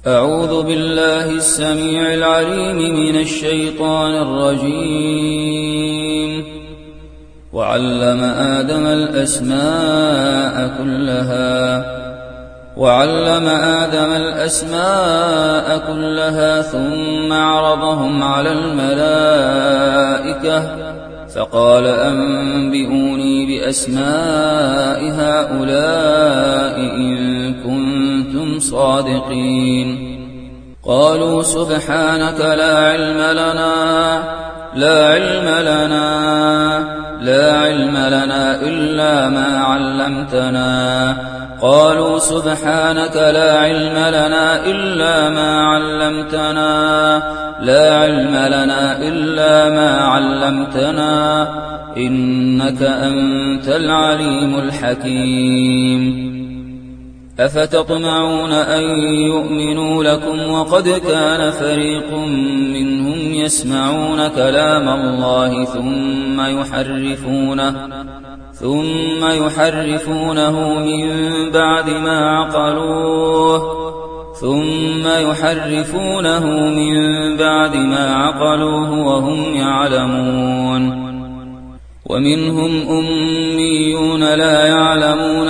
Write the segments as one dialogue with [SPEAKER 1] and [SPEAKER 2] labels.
[SPEAKER 1] أعوذ بالله السميع العليم من الشيطان الرجيم. وعلم آدم الأسماء كلها ثم عرضهم على الملائكة فقال أنبئوني بأسماء هؤلاء إن كنتم صادقين. قالوا سبحانك لا علم لنا إلا ما علمتنا. قالوا سبحانك لا علم لنا إلا ما علمتنا. لا علم لنا إلا ما علمتنا إنك أنت العليم الحكيم. أفتطمعون أن يؤمنوا لكم وقد كان فريق منهم يسمعون كلام الله ثم يحرفونه من بعد ما عقلوه وهم يعلمون. ومنهم أميون لا يعلمون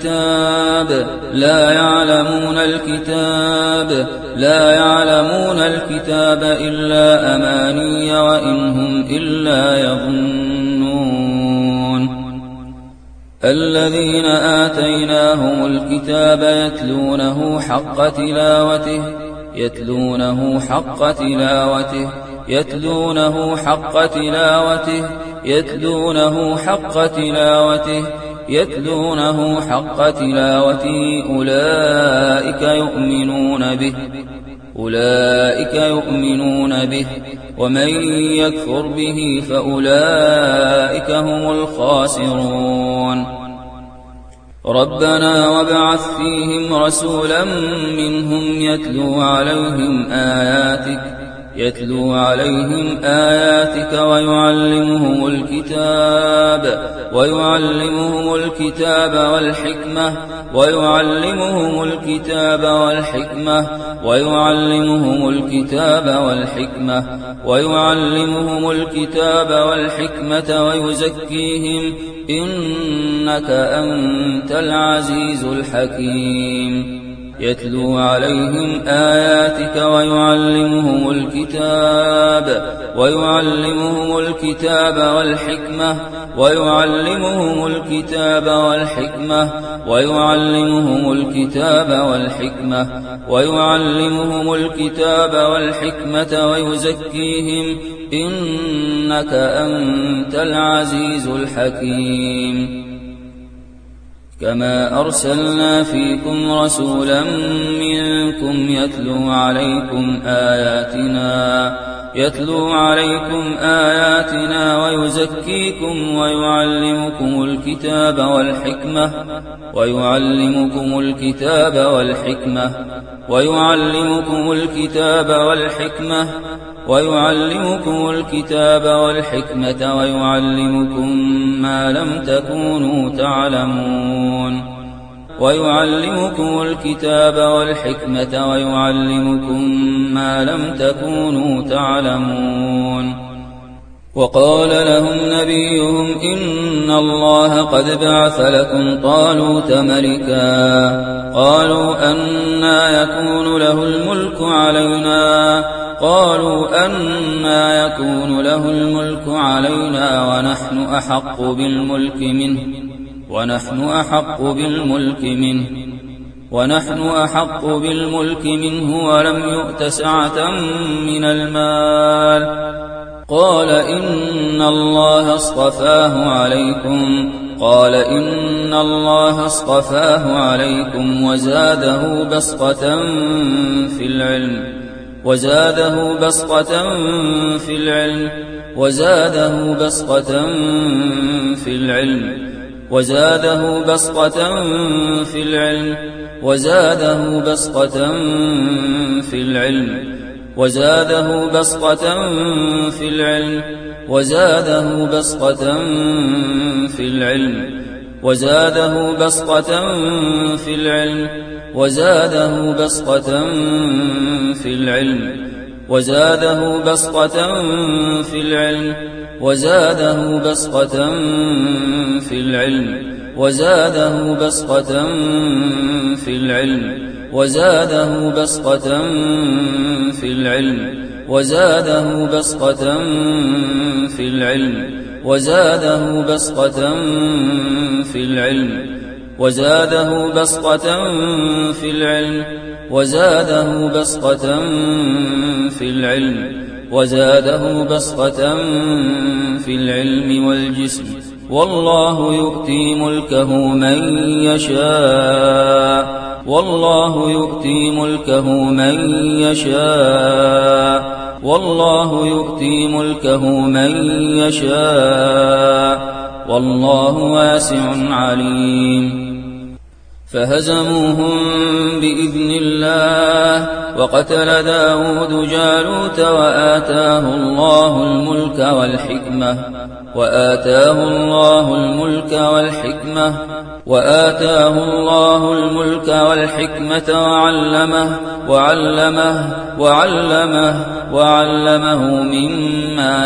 [SPEAKER 1] الكتاب إلا أماني وإن هم إلا يظنون. الذين آتيناهم الكتاب يتلونه حق تلاوته أولئك يؤمنون به ومن يكفر به فأولئك هم الخاسرون. ربنا وابعث فيهم رسولا منهم يتلو عليهم آياتك ويعلمهم الكتاب والحكمة ويزكيهم إنك أنت العزيز الحكيم. يتلو عليهم آياتك ويعلمهم الكتاب والحكمة ويزكيهم إنك أنت العزيز الحكيم. كما أرسلنا فيكم رسولا منكم يتلو عليكم آياتنا ويزكيكم ويعلمكم الكتاب والحكمة ويعلمكم ما لم تكونوا تعلمون. وقال لهم نبيهم إن الله قد بعث لكم طالوت ملكا. قالوا أنى يكون له الملك علينا ونحن أحق بالملك منه ولم يؤت سعة من المال. قال إن الله اصطفاه عليكم وزاده بسطة في العلم وزاده بسطة في العلم وزاده بسطة في العلم وزاده بسطة في العلم وزاده بسطة في العلم وزاده بسطة في العلم وزاده بسطة في العلم وزاده بسطة في العلم وزاده بسطة في العلم وزاده بسطة في العلم وزاده بسطة في العلم والجسم. والله يؤتي ملكه من يشاء والله يؤتي ملكه من يشاء والله يؤتي ملكه من يشاء والله واسع عليم. فهزموهم بإذن الله وقتل داود جالوت وآتاه الله الملك والحكمة وعلمه مما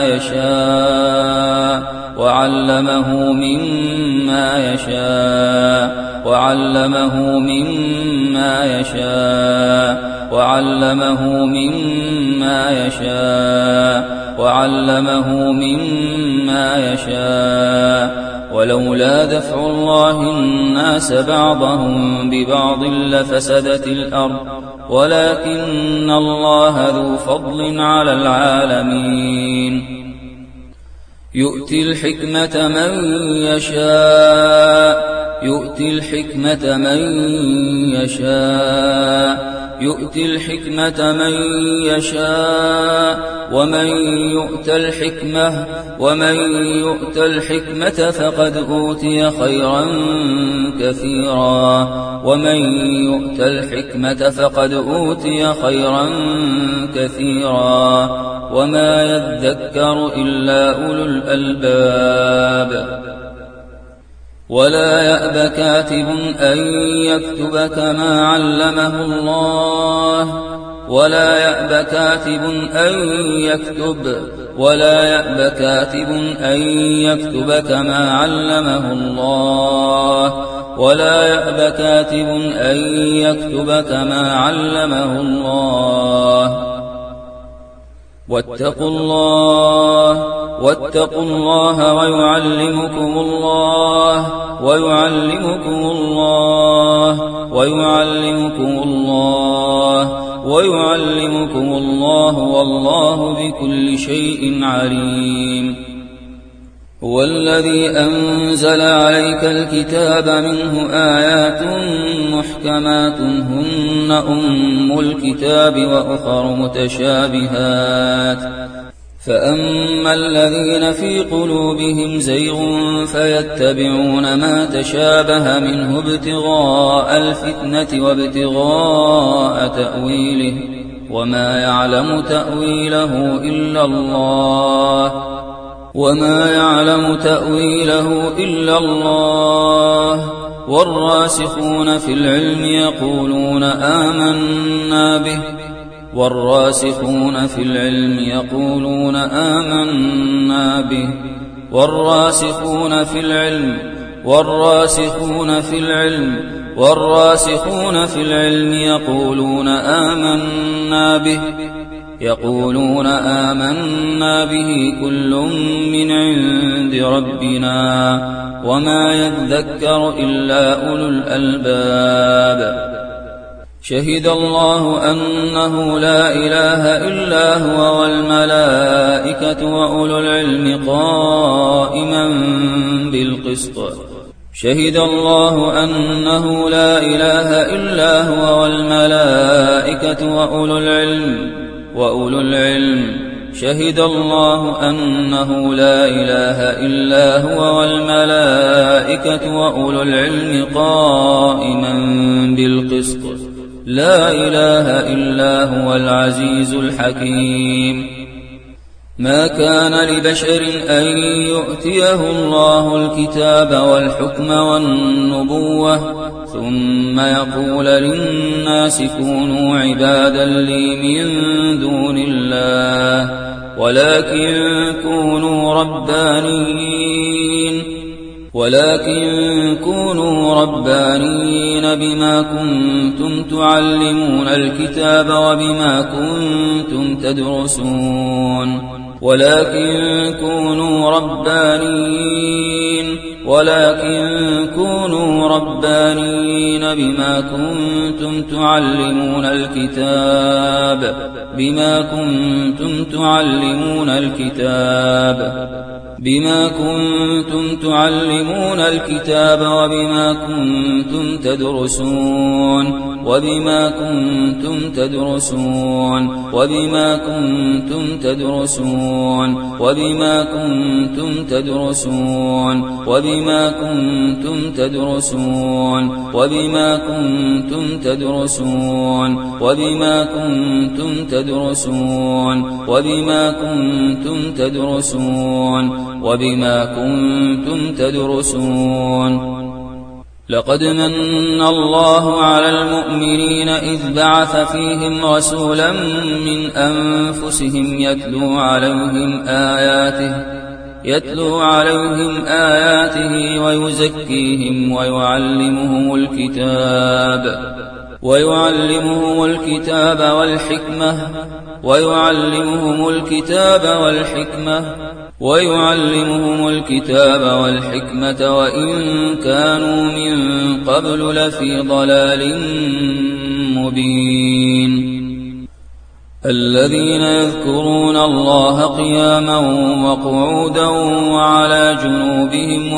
[SPEAKER 1] يشاء وعلمه مما يشاء ولولا دفع الله الناس بعضهم ببعض لفسدت الأرض ولكن الله ذو فضل على العالمين. يؤتي الحكمة من يشاء ومن يؤت الحكمة فقد أوتي خيرا كثيرا وما يذكر إلا أولو الألباب. ولا يأب كاتب أن يكتب كما علمه الله ولا يأب كاتب أن يكتب كما علمه الله. واتقوا الله ويعلمكم الله والله بكل شيء عليم. هو الذي أنزل عليك الكتاب منه آيات محكمات هن أم الكتاب وأخر متشابهات فأما الذين في قلوبهم زيغ فيتبعون ما تشابه منه ابتغاء الفتنة وابتغاء تأويله وما يعلم تأويله إلا الله والراسخون في العلم يقولون آمنا به والراسخون في العلم يقولون آمنا به كل من عند ربنا وما يذكر إلا أولو الألباب. شهد الله أنه لا إله إلا هو والملائكة وأولو العلم قائما بالقسط. شهد الله أنه لا إله إلا هو والملائكة وأولو العلم شهد الله أنه لا إله إلا هو والملائكة وأولو العلم قائما بالقسط لا إله إلا هو العزيز الحكيم. ما كان لبشر أن يؤتيه الله الكتاب والحكم والنبوة ثم يقول للناس كونوا عبادا لي من دون الله ولكن كونوا ربانيين بما كنتم تعلمون الكتاب وبما كنتم تدرسون ولكن كونوا ربانيين بما كنتم تعلمون الكتاب وبما كنتم تدرسون وبما كنتم تدرسون لقد من الله على المؤمنين إذ بعث فيهم رسولا من أنفسهم يتلو عليهم آياته ويزكيهم ويعلمهم الكتاب والحكمة وإن كانوا من قبل لفي ضلال مبين الذين يذكرون الله قياما وقعودا وعلى جنوبهم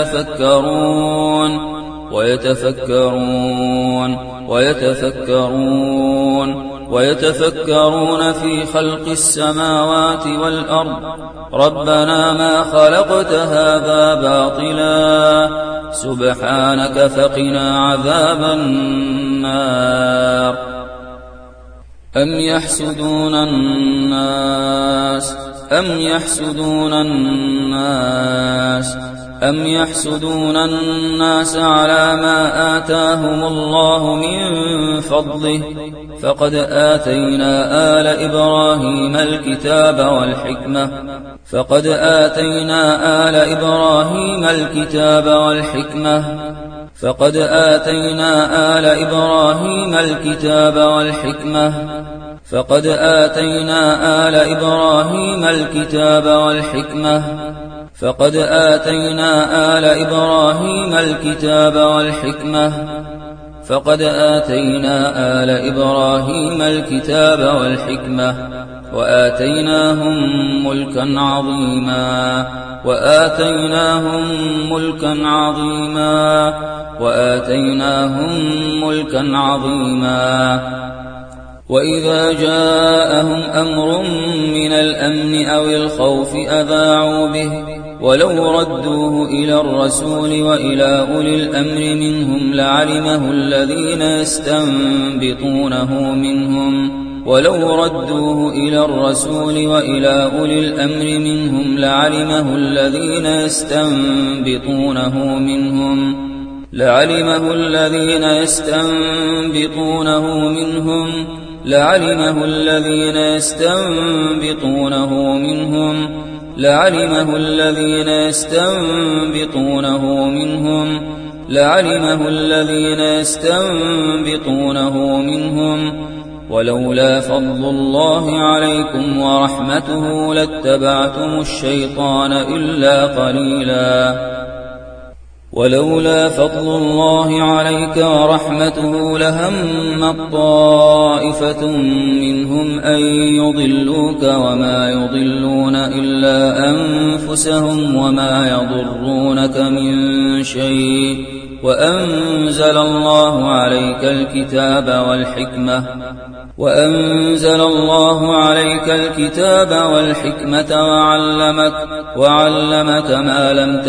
[SPEAKER 1] ويتفكرون في خلق السماوات والأرض ربنا ما خلقت هذا باطلا سبحانك فقنا عذاب النار أم يحسدون الناس على ما آتاهم الله من فضله فقد آتينا آل إبراهيم الكتاب والحكمة وآتيناهم ملكا عظيما وإذا جاءهم أمر من الأمن أو الخوف أذاعوا به ولو ردوه إلى الرسول وإلى أولي الأمر منهم لعلمه الذين يستنبطونه منهم ولولا فضل الله عليكم ورحمته لاتبعتم الشيطان إلا قليلا ولولا فضل الله عليك ورحمته لهمت طائفة منهم أن يضلوك وما يضلون إلا أنفسهم وما يضرونك من شيء وأنزل الله عليك الكتاب والحكمة وعلمك ما لم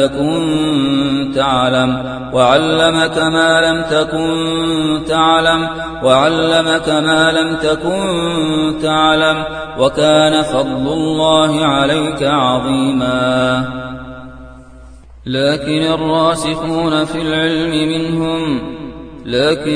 [SPEAKER 1] تكن تعلم وكان فضل الله عليك عظيما لكن الراسخون في العلم منهم لكن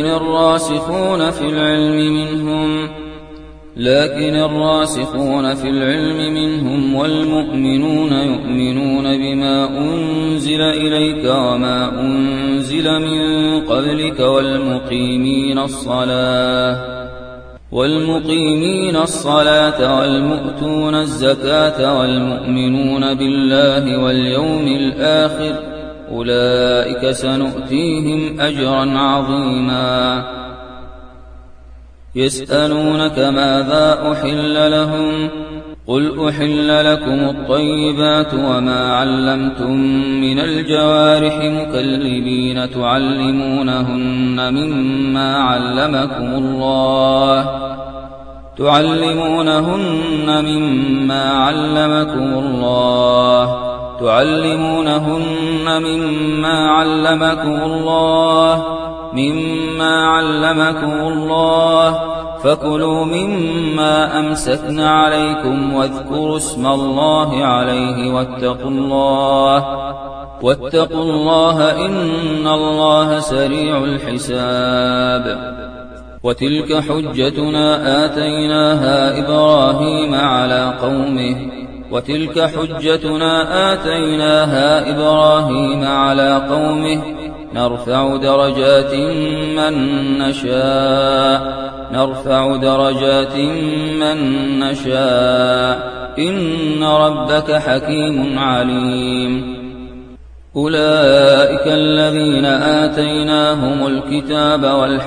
[SPEAKER 1] الراسخون في العلم منهم والمؤمنون يؤمنون بما أنزل إليك وما أنزل من قبلك والمقيمين الصلاة والمؤتون الزكاة والمؤمنون بالله واليوم الآخر أولئك سنؤتيهم أجرا عظيما. يسألونك ماذا أحل لهم قل أحل لكم الطيبات وما علمتم من الجوارح مكلبين تعلمونهن مما علمكم الله فكلوا مما أمسكن عليكم واذكروا اسم الله عليه واتقوا الله إن الله سريع الحساب. وتلك حجتنا آتيناها إبراهيم على قومه نرفع درجات من نشاء إن ربك حكيم عليم. أولئك الذين آتيناهم الكتاب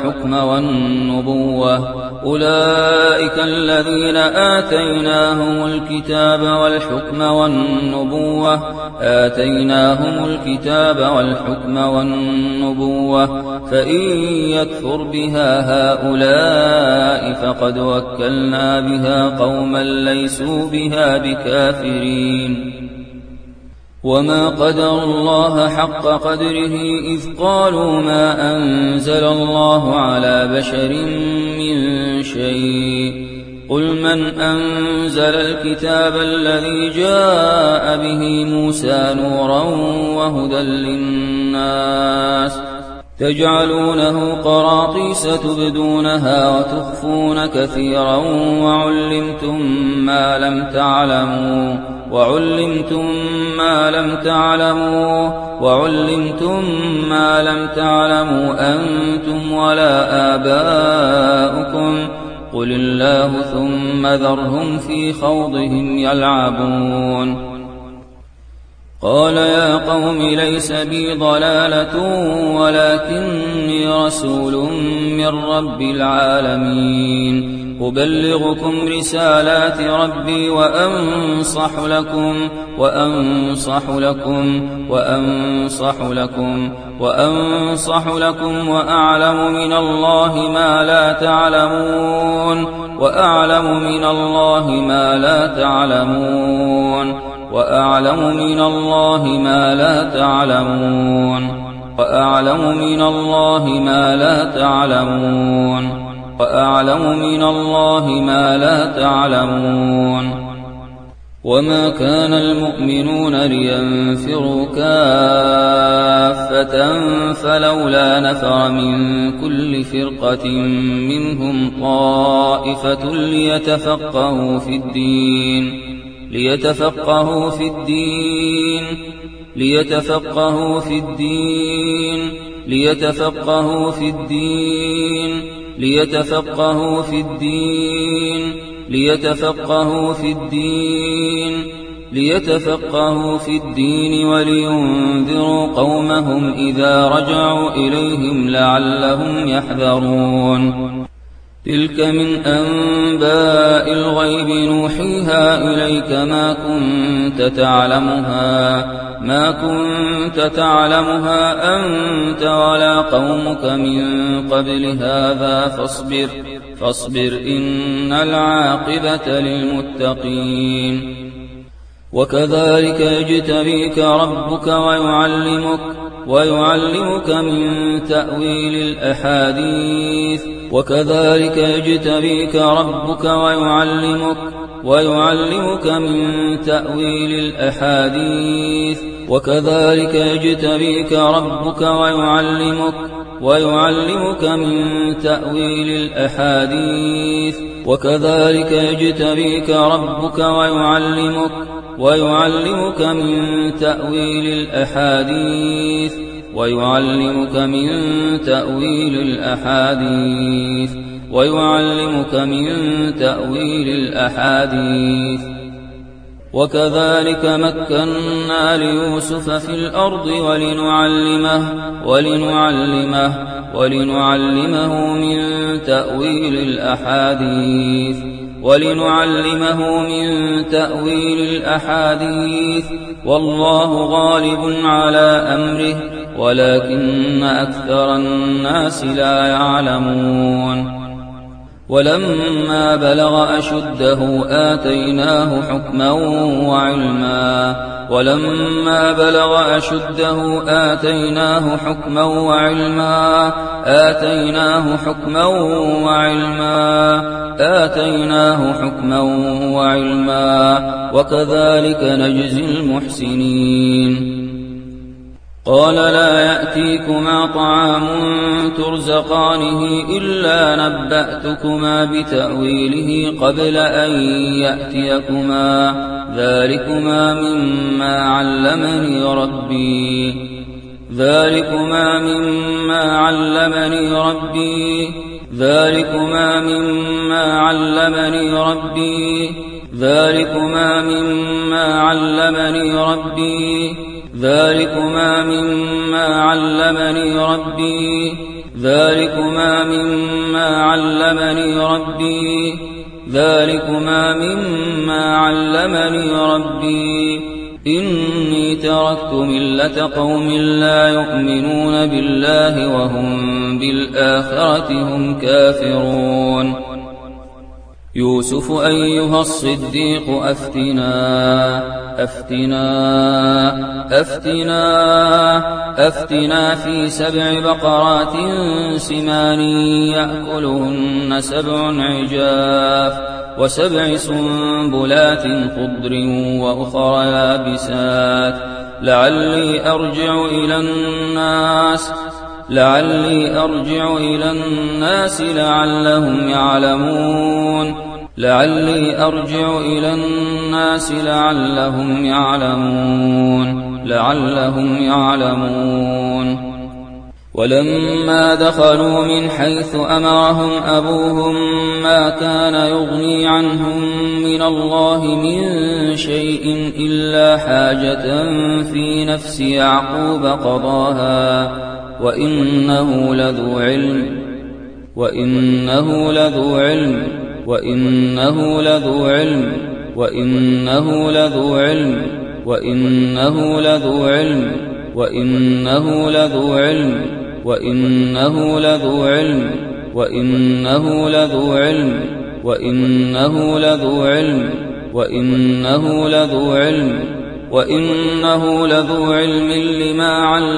[SPEAKER 1] والحكم والنبوة فإن يكفر بها هؤلاء فقد وكلنا بها قوما ليسوا بها بكافرين. وما قدروا الله حق قدره إذ قالوا ما أنزل الله على بشر من شيء قل من أنزل الكتاب الذي جاء به موسى نورا وهدى للناس تجعلونه قراطيس تبدونها وتخفون كثيرا وعلمتم ما لم تعلموا أنتم ولا آباؤكم قل الله ثم ذرهم في خوضهم يلعبون. قال يا قوم ليس بي ضلالة ولكني رسول من رب العالمين أبلغكم رسالات ربي وأنصح لكم وأعلم من الله ما لا تعلمون وأعلم من الله ما لا تعلمون. وما كان المؤمنون لينفروا كافة فلولا نفر من كل فرقة منهم طائفة ليتفقهوا في الدين ولينذروا قومهم إذا رجعوا إليهم لعلهم يحذرون. تلك من أنباء الغيب نوحيها إليك ما كنت تعلمها أنت ولا قومك من قبل هذا فاصبر إن العاقبة للمتقين. وكذلك يجتبيك ربك ويعلمك من تأويل الأحاديث ويعلمك من تأويل الأحاديث. وكذلك يجتبيك ربك ويعلمك من تأويل الأحاديث ويعلمك من تأويل الأحاديث. وكذلك مكنا ليوسف في الأرض ولنعلمه من تأويل الأحاديث. والله غالب على أمره ولكن أكثر الناس لا يعلمون. ولما بلغ أشده آتيناه حكما وعلما وكذلك نجزي المحسنين. قال لا يأتيكما طعام ترزقانه إلا نبأتكما بتأويله قبل أن يأتيكما ذلكما مما علمني ربي إني تركت ملة قوم لا يؤمنون بالله وهم بالآخرة هم كافرون. يوسف أيها الصديق أفتنا في 7 بقرات سمان يأكلهن 7 عجاف و7 سنبلات خضر وأخر يابسات لعلي أرجع إلى الناس لعلهم يعلمون. ولما دخلوا من حيث أمرهم أبوهم ما كان يغني عنهم من الله من شيء إلا حاجة في نفس يعقوب قضاها وإنه لذو علم لما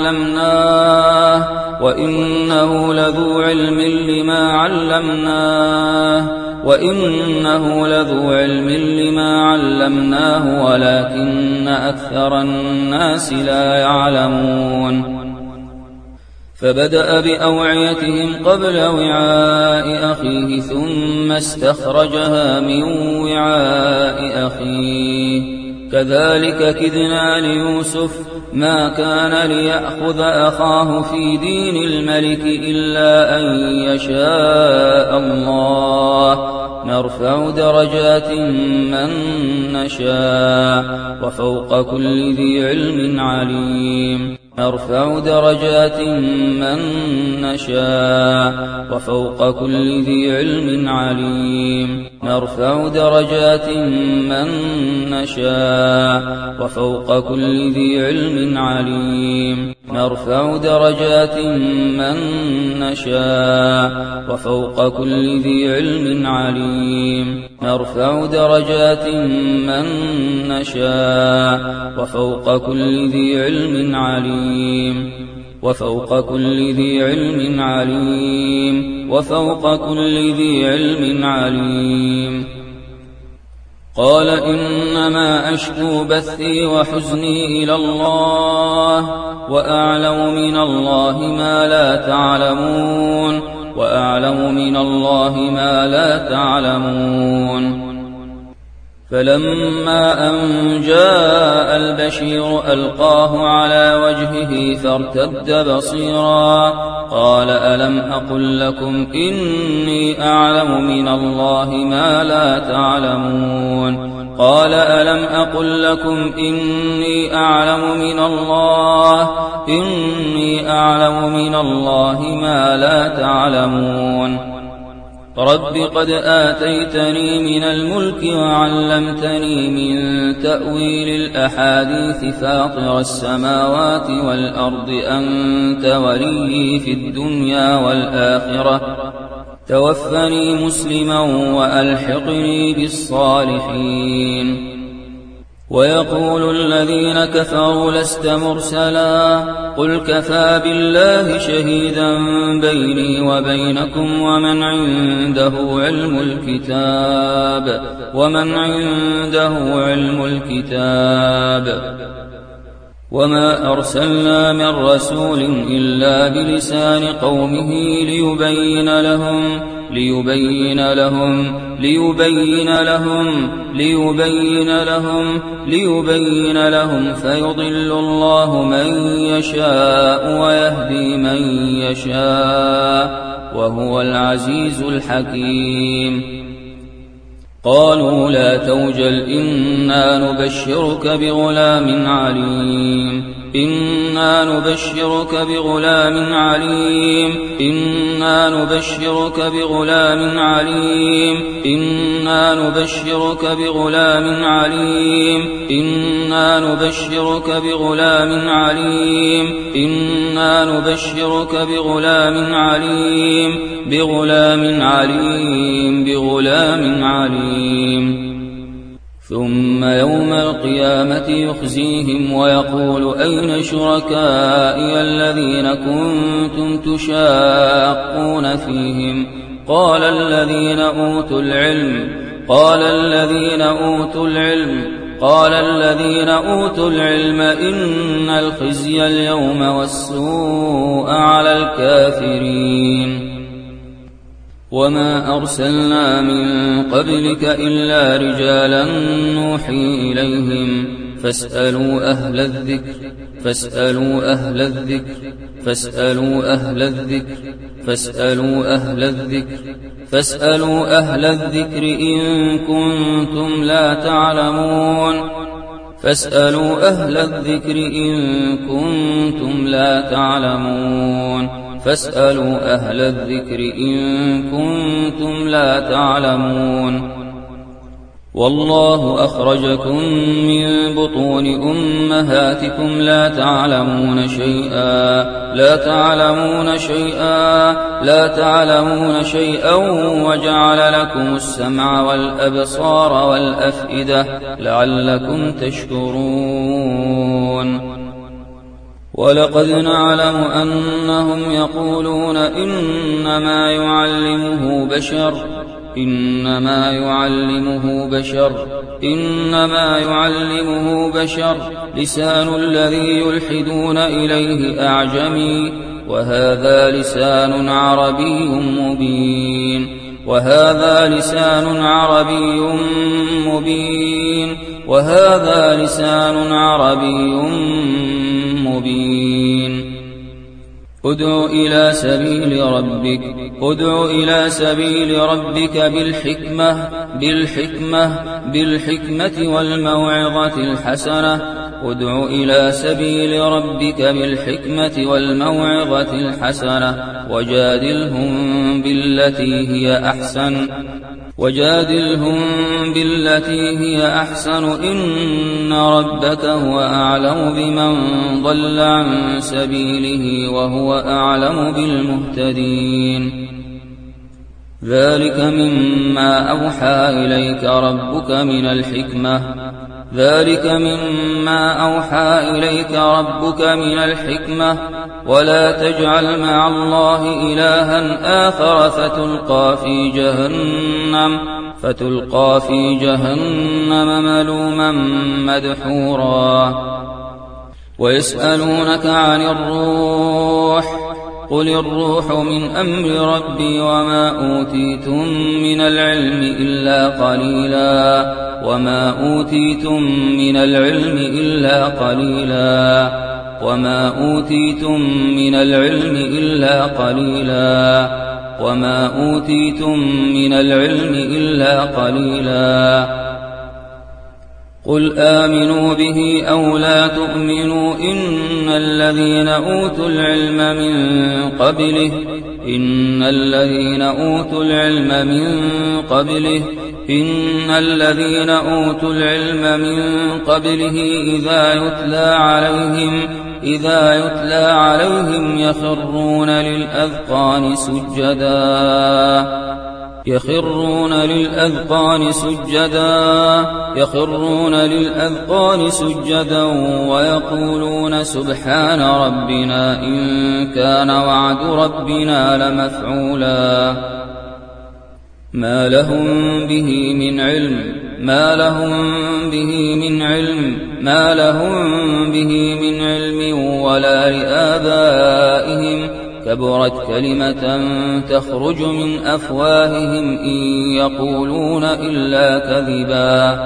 [SPEAKER 1] علمناه ولكن أكثر الناس لا يعلمون. فبدأ بأوعيتهم قبل وعاء أخيه ثم استخرجها من وعاء أخيه كذلك كدنا ليوسف ما كان ليأخذ أخاه في دين الملك إلا أن يشاء الله نرفع درجات من نشاء وفوق كل ذي علم عليم. قال إنما أشكو بثي وحزني إلى الله وأعلم من الله ما لا تعلمون فلما أن جاء البشير ألقاه على وجهه فارتد بصيرا قال ألم أقل لكم إني أعلم من الله ما لا تعلمون قال ألم أقل لكم إني أعلم من الله ما لا تعلمون رب قد آتيتني من الملك وعلمتني من تأويل الأحاديث فاطر السماوات والأرض أنت وليي في الدنيا والآخرة توفني مسلما وألحقني بالصالحين ويقول الذين كفروا لست مرسلا قل كفى بالله شهيدا بيني وبينكم ومن عنده علم الكتاب وما أرسلنا من رسول إلا بلسان قومه ليبين لهم فيضل الله من يشاء ويهدي من يشاء وهو العزيز الحكيم قالوا لا توجل إنا نبشرك بغلام عليم ثم يوم القيامة يخزيهم ويقول أين شركائي الذين كنتم تشاقون فيهم قال الذين أوتوا العلم إن الخزي اليوم والسوء على الكافرين وما أرسلنا من قبلك إلا رجالا نوحي إليهم فاسألوا أهل الذكر إن كنتم لا تعلمون والله أخرجكم من بطون أمهاتكم لا تعلمون شيئا وجعل لكم السمع والأبصار والأفئدة لعلكم تشكرون ولقد نعلم أنهم يقولون إنما يعلمه بشر لسان الذي يلحدون إليه أعجمي وهذا لسان عربي مبين ادع إلى سبيل ربك بالحكمة والموعظة الحسنة وجادلهم بالتي هي أحسن إن ربك هو أعلم بمن ضل عن سبيله وهو أعلم بالمهتدين ذلك مما أوحى إليك ربك من الحكمة ولا تجعل مع الله إلها آخر فتلقى في جهنم ملوما مدحورا ويسألونك عن الروح قل الروح من أمر ربي وما أوتيتم من العلم إلا قليلا وما أوتيتم من العلم إلا قليلا وما أوتيتم من العلم إلا قليلا وما أوتيتم من العلم إلا قليلا قل آمنوا به أو لا تؤمنوا إن الذين أوتوا العلم من قبله إذا يتلى عليهم يخرون للأذقان سجدا ويقولون سبحان ربنا إن كان وعد ربنا لمفعولا ما لهم به من علم ولا لآبائهم كبرت كلمة تخرج من أفواههم إن يقولون إلا كذبا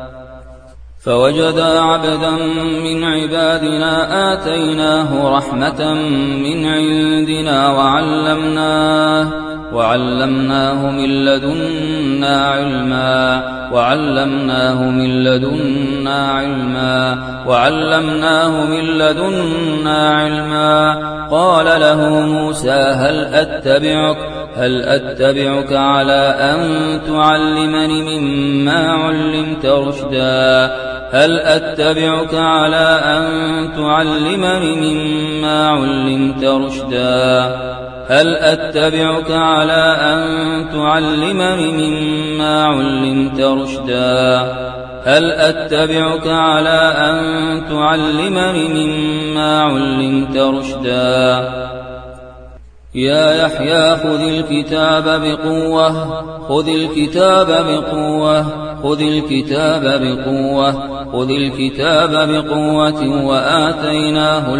[SPEAKER 1] فوجدا عبدا من عبادنا آتيناه رحمة من عندنا وعلمناه من لدنا علما قال له موسى هل أتبعك على أن تعلمني مما علمت رشدا يا يحيى خذ الكتاب بقوة وآتيناه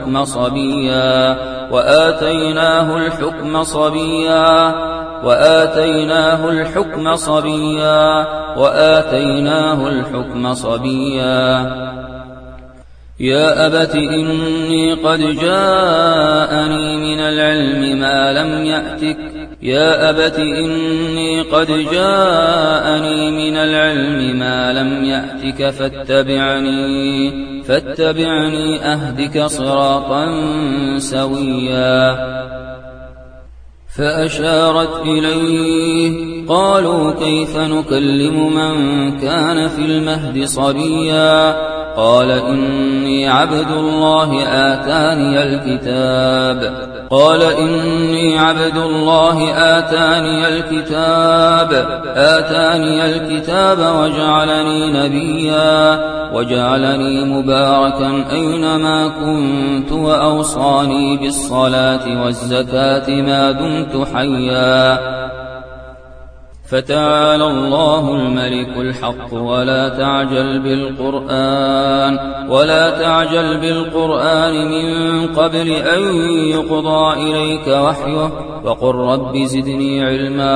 [SPEAKER 1] الحكم صبيا يا أبت إني قد جاءني من العلم ما لم يأتك فاتبعني أهدك صراطا سويا فأشارت إليه قالوا كيف نكلم من كان في المهد صبيا قال إني عبد الله آتاني الكتاب وجعلني نبيا وجعلني مباركا أينما كنت وأوصاني بالصلاة والزكاة ما دمت حيا فتعالى الله الملك الحق ولا تعجل بالقرآن من قبل أن يقضى إليك وحيه وقل رب زدني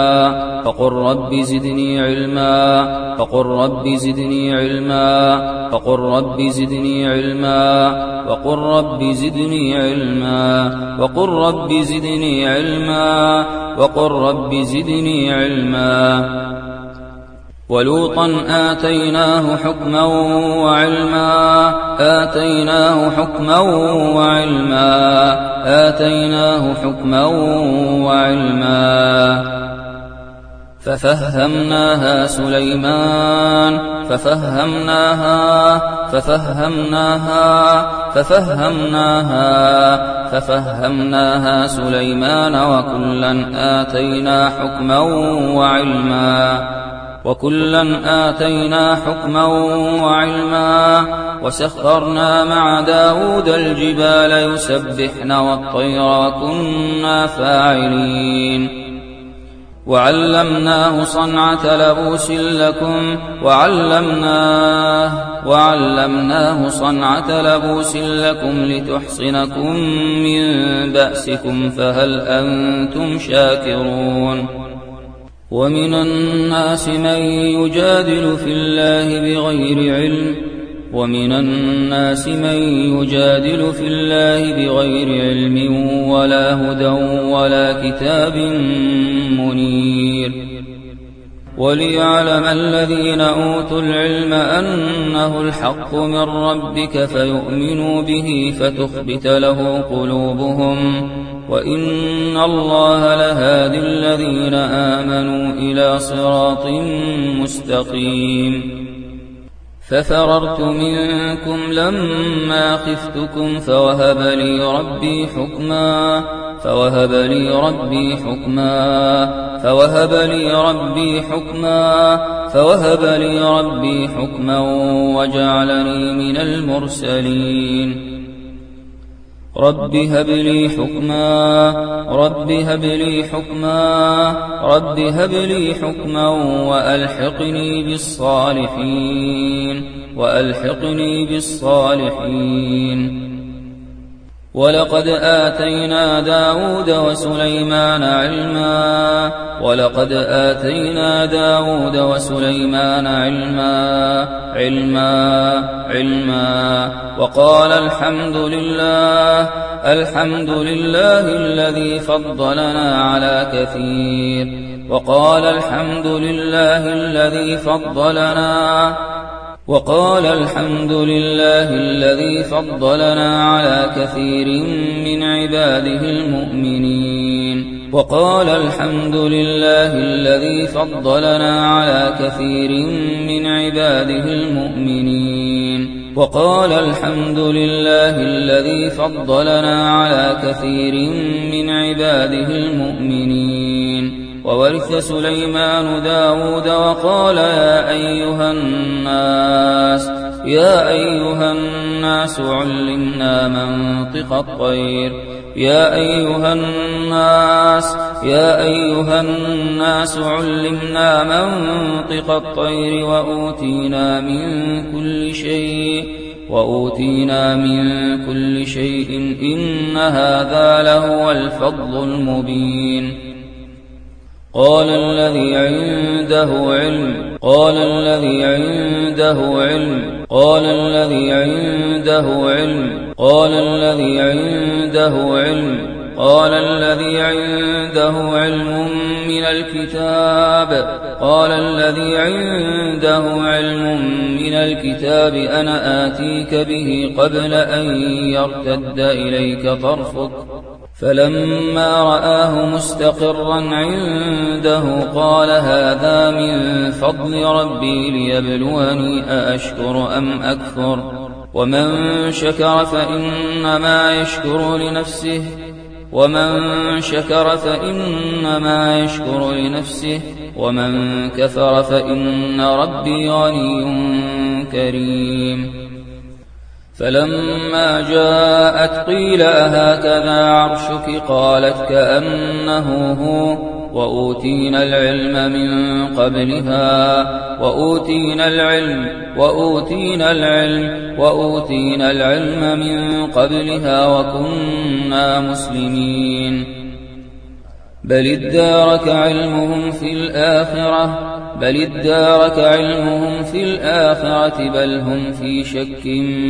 [SPEAKER 1] علما ولوطا آتيناه حكما وعلما ففهمناها سليمان وكلا آتينا حكما وعلما وسخرنا مع داود الجبال يسبحن والطير وكنا فاعلين وعلمناه صنعة لبوس لكم لتحصنكم من بأسكم فهل أنتم شاكرون ومن الناس من يجادل في الله بغير علم ولا هدى ولا كتاب منير وليعلم الذين أوتوا العلم أنه الحق من ربك فيؤمنوا به فتخبت له قلوبهم وإن الله لهادي الذين آمنوا إلى صراط مستقيم ففررت منكم لما خفتكم فوهب لي ربي حكما وجعلني من المرسلين رب هب لي حكما وألحقني بالصالحين ولقد آتينا داود وسليمان علما وقال الحمد لله الذي فضلنا على كثير من عباده المؤمنين وورث سليمان داود وقال يا أيها الناس علمنا منطق الطير وأوتينا من كل شيء إن هذا لهو الفضل المبين قال الذي عنده علم من الكتاب أنا آتيك به قبل أن يرتد إليك طرفك فلما رآه مستقرا عنده قال هذا من فضل ربي ليبلوني أأشكر أم أكفر ومن شكر فإنما يشكر لنفسه ومن كفر فإن ربي غني كريم فلما جاءت قيل أهكذا عرشك قالت كأنه هو وأوتينا العلم من قبلها وكنا مسلمين بل ادارك علمهم في الآخرة بل هم في شك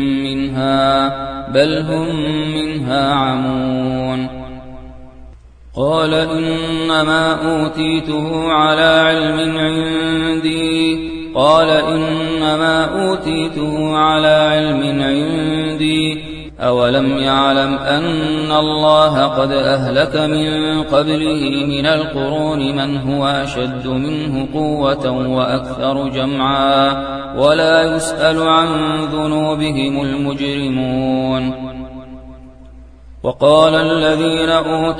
[SPEAKER 1] بل هم منها عمون قال إنما أوتيته على علم عندي أولم يعلم أن الله قد أهلك من قبله من القرون من هو أشد منه قوة وأكثر جمعا ولا يسأل عن ذنوبهم المجرمون وقال الذين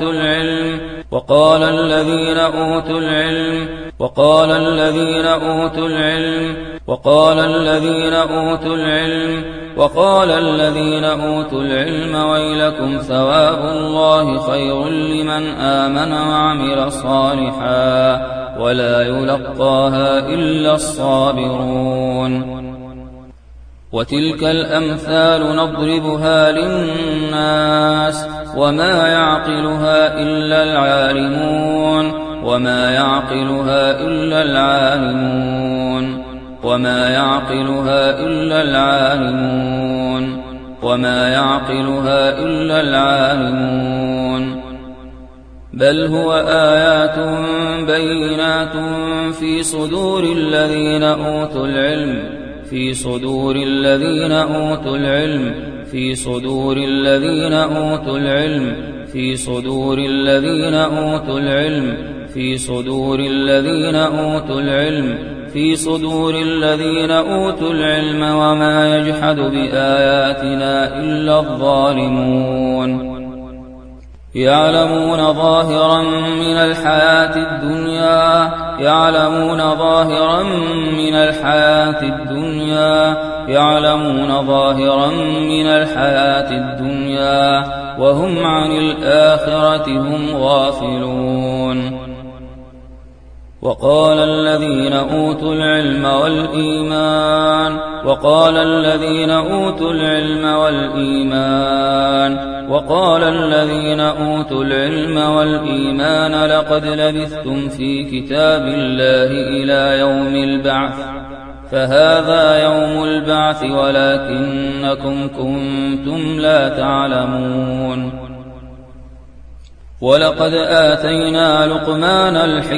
[SPEAKER 1] أوتوا العلم ويلكم ثواب الله خير لمن آمن وعمل صالحا ولا يلقاها إلا الصابرون. وتلك الأمثال نضربها للناس وما يعقلها إلا العالمون. بل هو آيات بينات في صدور الذين أوتوا العلم وما يجحد بآياتنا إلا الظالمون. يعلمون ظاهرا من الحياة الدنيا وهم عن الآخرة هم غافلون. وقال الذين أوتوا العلم والإيمان لقد لبثتم في كتاب الله إلى يوم البعث فهذا يوم البعث ولكنكم كنتم لا تعلمون. ولقد آتينا لقمان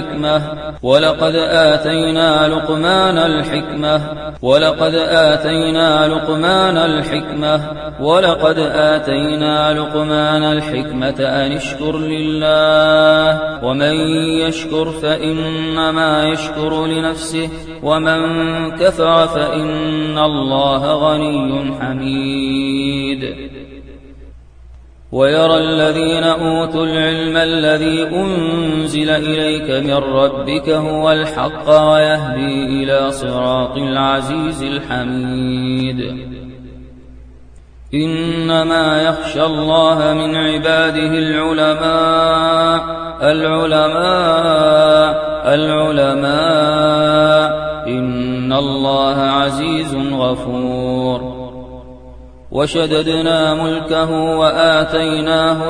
[SPEAKER 1] الحكمة أن اشكر لله ومن يشكر فإنما يشكر لنفسه ومن كفر فإن الله غني حميد. ويرى الذين أوتوا العلم الذي أنزل إليك من ربك هو الحق ويهدي إلى صراط العزيز الحميد. إنما يخشى الله من عباده العلماء إن الله عزيز غفور. وشددنا ملكه وآتيناه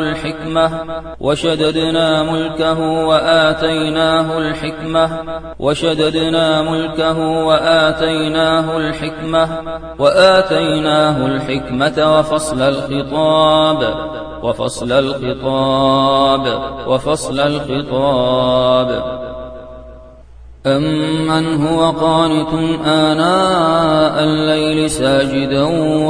[SPEAKER 1] الحكمة وفصل الخطاب أمن هو قانت آناء الليل ساجدا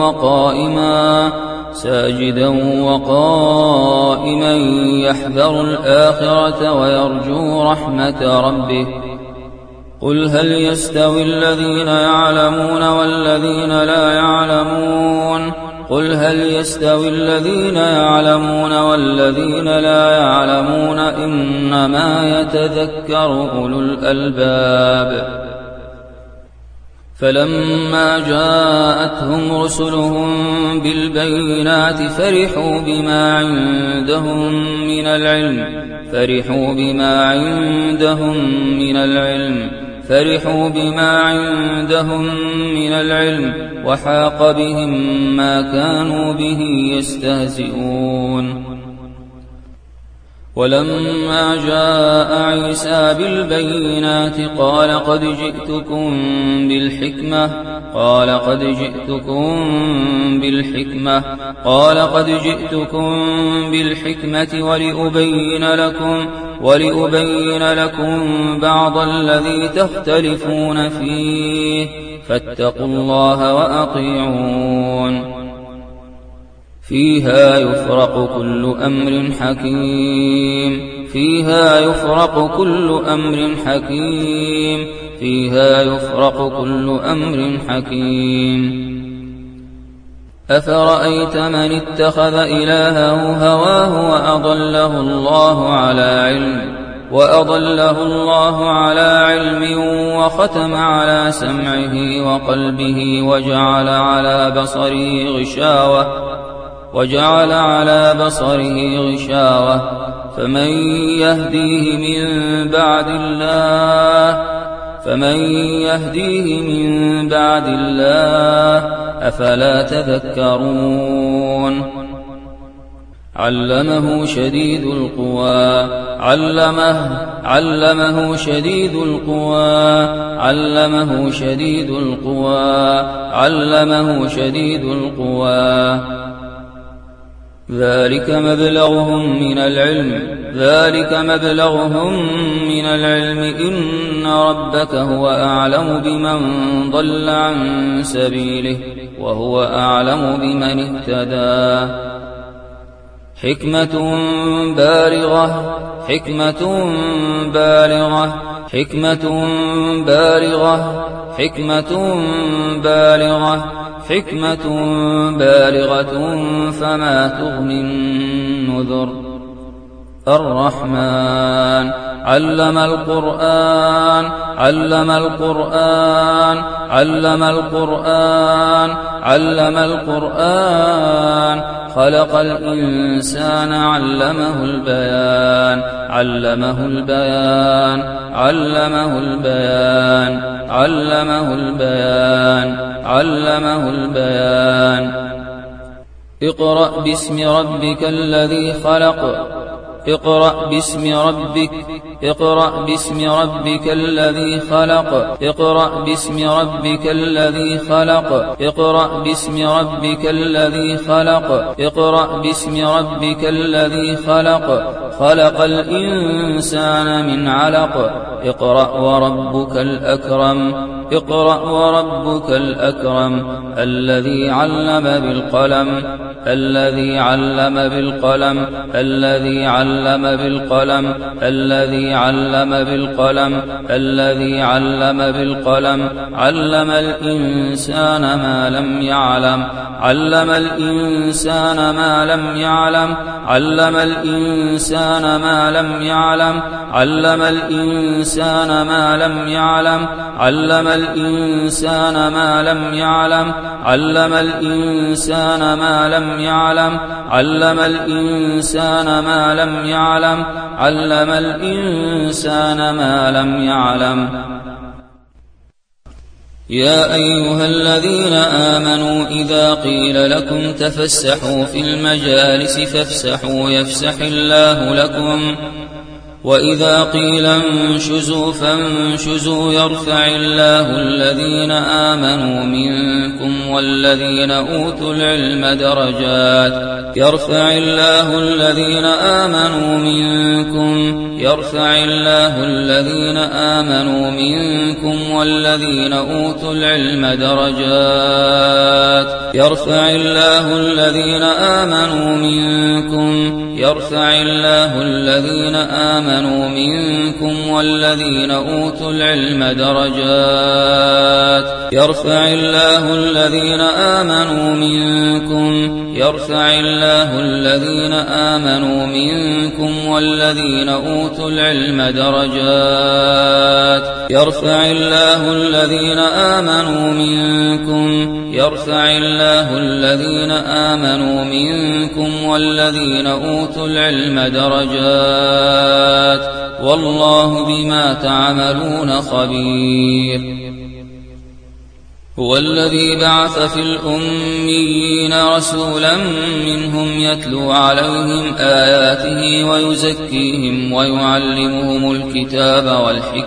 [SPEAKER 1] وقائما يحذر الآخرة ويرجو رحمة ربه. قل هل يستوي الذين يعلمون والذين لا يعلمون إنما يتذكر أولو الألباب. فلما جاءتهم رسلهم بالبينات فرحوا بما عندهم من العلم وحاق بهم ما كانوا به يستهزئون. ولما جاء عيسى بالبينات قال قد جئتكم بالحكمة ولأبين لكم بعض الذي تختلفون فيه فاتقوا الله وأطيعون. فيها يفرق كل أمر حكيم أفرأيت من اتخذ إلهه هواه وأضله الله على علم وختم على سمعه وقلبه وجعل على بصره غشاوة فمن يهديه من بعد الله أفلا تذكرون علمه شديد القوى ذلك مبلغهم من العلم إن ربك هو أعلم بمن ضل عن سبيله وهو أعلم بمن اهتدى حكمة بالغة فما تغني النذر الرحمن علم القرآن خلق الإنسان علمه البيان اقرأ باسم ربك الذي خلق خلق الإنسان من علق اقرأ وربك الأكرم الذي علم بالقلم علم الإنسان ما لم يعلم علم الإنسان ما لم يعلم يا أيها الذين آمنوا إذا قيل لكم تفسحوا في المجالس فافسحوا يفسح الله لكم وإذا قيل انشزوا فانشزوا يرفع الله الذين آمنوا منكم والذين أوتوا العلم درجات يرفع الله الذين آمنوا منكم والذين أوتوا العلم درجات يرفع الله الذين آمنوا منكم والذين أوتوا العلم درجات يرفع الله الذين آمنوا منكم والذين أوتوا العلم درجات يرفع الله الذين آمنوا منكم والذين أوتوا العلم درجات والله بما تعملون خبير هو الذي بعث في الأميين رسولا منهم يتلو عليهم آياته ويزكيهم ويعلمهم الكتاب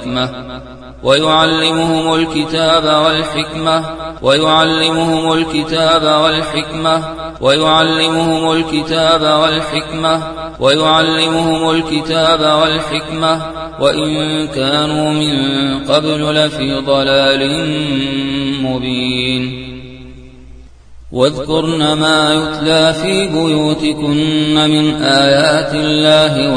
[SPEAKER 1] والحكمة وإن كانوا من قبل لفي ضلال مبين واذكرن ما يتلى في بيوتكن من آيات الله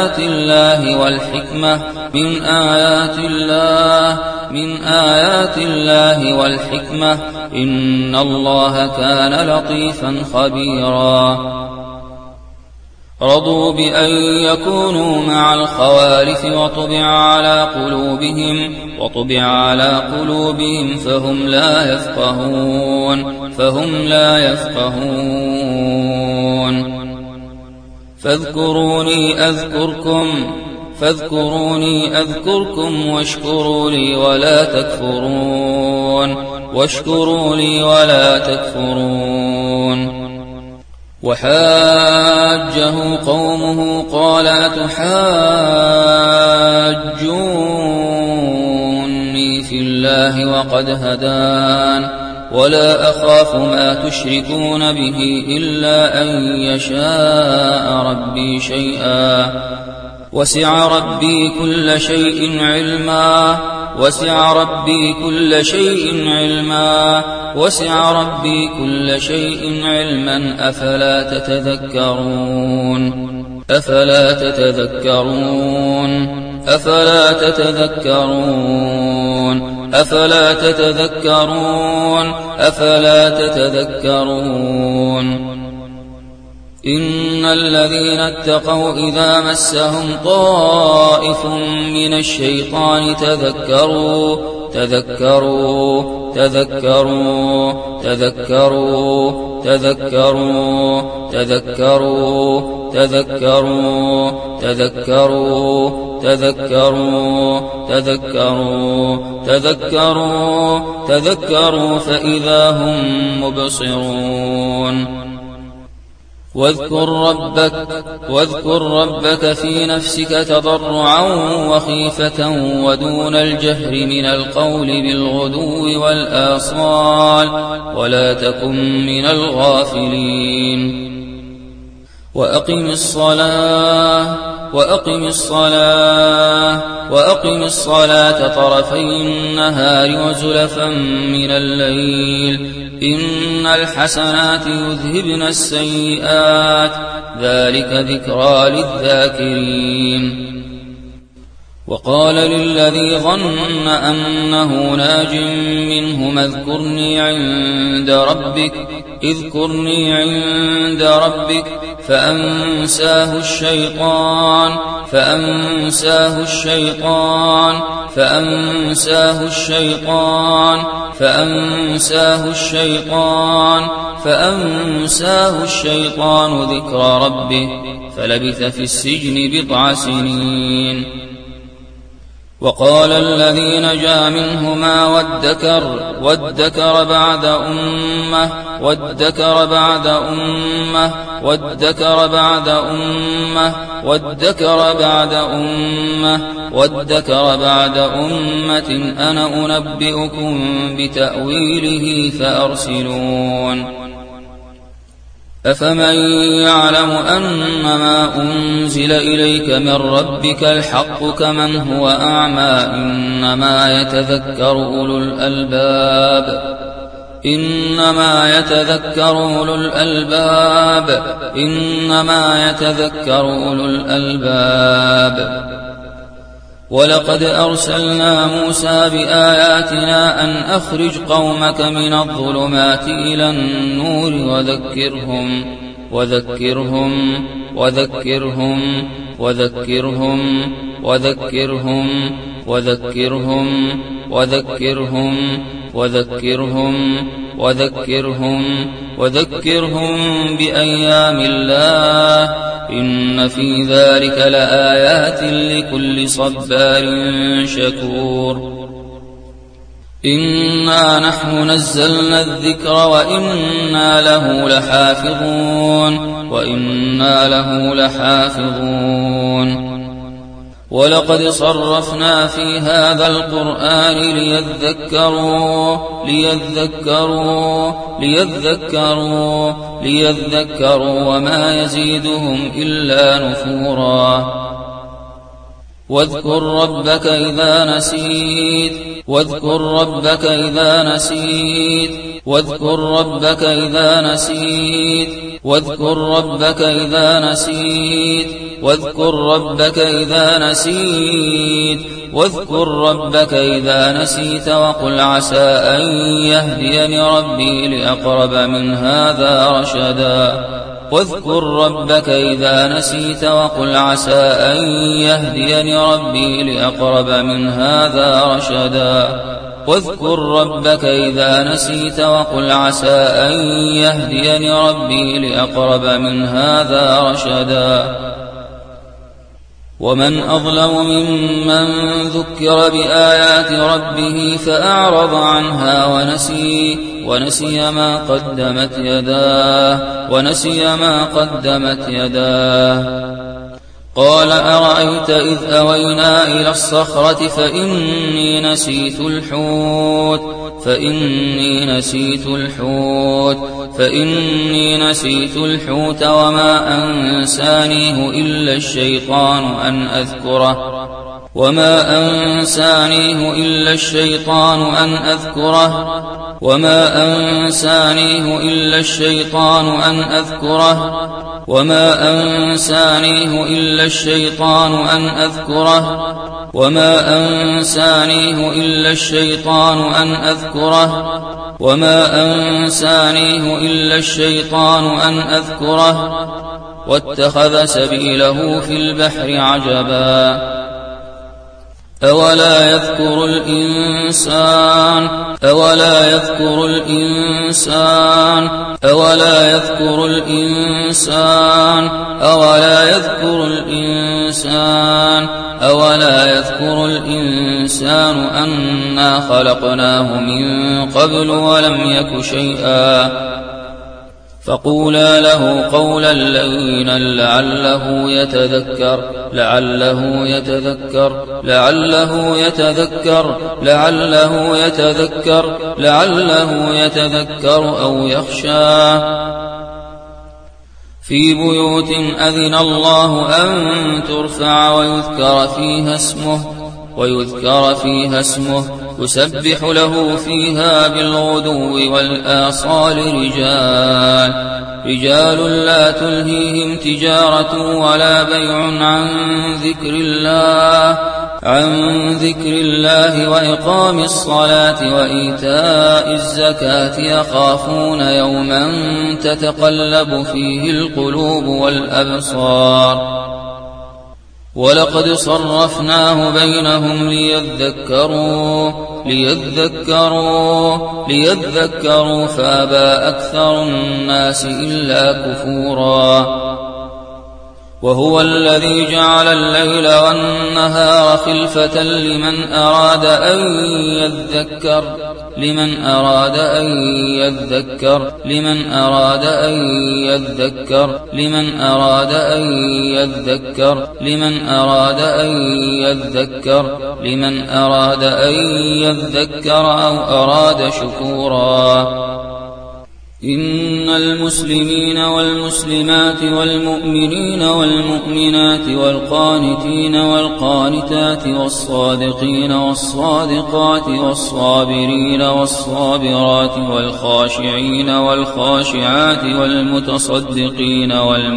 [SPEAKER 1] آيات الله والحكمة إن الله كان لطيفا خبيرا. رضوا بأن يكونوا مع الخوالف وطبع على قلوبهم فهم لا يفقهون. فاذكروني أذكركم واشكروا لي ولا تكفرون. وحاجه قومه قال أتحاجوني في الله وقد هدان ولا أخاف ما تشركون به إلا أن يشاء ربي شيئا وسع ربي كل شيء علما أفلا تتذكرون. إن الذين اتقوا إذا مسهم طائف من الشيطان تذكروا فإذا هم مبصرون. واذكر ربك في نفسك تضرعا وخيفة ودون الجهر من القول بالغدو والآصال ولا تكن من الغافلين. وأقم الصلاة طرفي النهار وزلفا من الليل إن الحسنات يذهبن السيئات ذلك ذكرى للذاكرين. وقال للذي ظن أنه ناج منهما اذكرني عند ربك فأنساه الشيطان ذكر ربه فلبث في السجن بضع سنين. وقال الذي نجا منهما وادكر بعد أمة أنا أنبئكم بتأويله فأرسلون. أفمن يعلم أنما أنزل إليك من ربك الحق كمن هو أعمى إنما يتذكر أولو الألباب. ولقد أرسلنا موسى بآياتنا أن أخرج قومك من الظلمات إلى النور وذكرهم بأيام الله إن في ذلك لآيات لكل صبار شكور. إنا نحن نزلنا الذكر وإنا له لحافظون. ولقد صرفنا في هذا القرآن ليذكروا، وما يزيدهم إلا نفورا. واذكر ربك إذا نسيت واذكر ربك إذا نسيت واذكر ربك إذا نسيت واذكر ربك إذا نسيت واذكر ربك إذا نسيت واذكر ربك إذا نسيت وقل عسى أن يهديني ربي لأقرب من هذا رشدا واذكر ربك إذا نسيت وقل عسى أن يهديني ربي لأقرب من هذا رشدا واذكر ربك إذا نسيت وقل عسى أن يهديني ربي لأقرب من هذا رشدا ومن أظلم ممن ذكر بآيات ربه فأعرض عنها ونسي ما قدمت يداه قال أرأيت إذ أوينا إلى الصخرة فإني نسيت الحوت وما أنسانيه إلا الشيطان أن أذكره وما أنسانيه إلا الشيطان أن أذكره واتخذ سبيله في البحر عجبا أولا يذكر الإنسان أنا خلقناه من قبل ولم يك شيئا فقولا له قولا لينا لعله يتذكر أو يخشى في بيوت أذن الله أن ترفع ويذكر فيها اسمه يسبح له فيها بالغدو والآصال رجال لا تلهيهم تجارة ولا بيع عن ذكر الله وإقام الصلاة وإيتاء الزكاة يخافون يوما تتقلب فيه القلوب والأبصار ولقد صرفناه بينهم ليذكروا فأبى أكثر الناس إلا كفورا وهو الذي جعل الليل والنهار خلفة لمن أراد أن يذكر أو أراد شكورا إن المسلمين والمسلمات والمؤمنين والمؤمنات والقانتين والقانتات والصادقين والصادقات والصابرين والصابرات والخاشعين والخاشعات والمتصدقين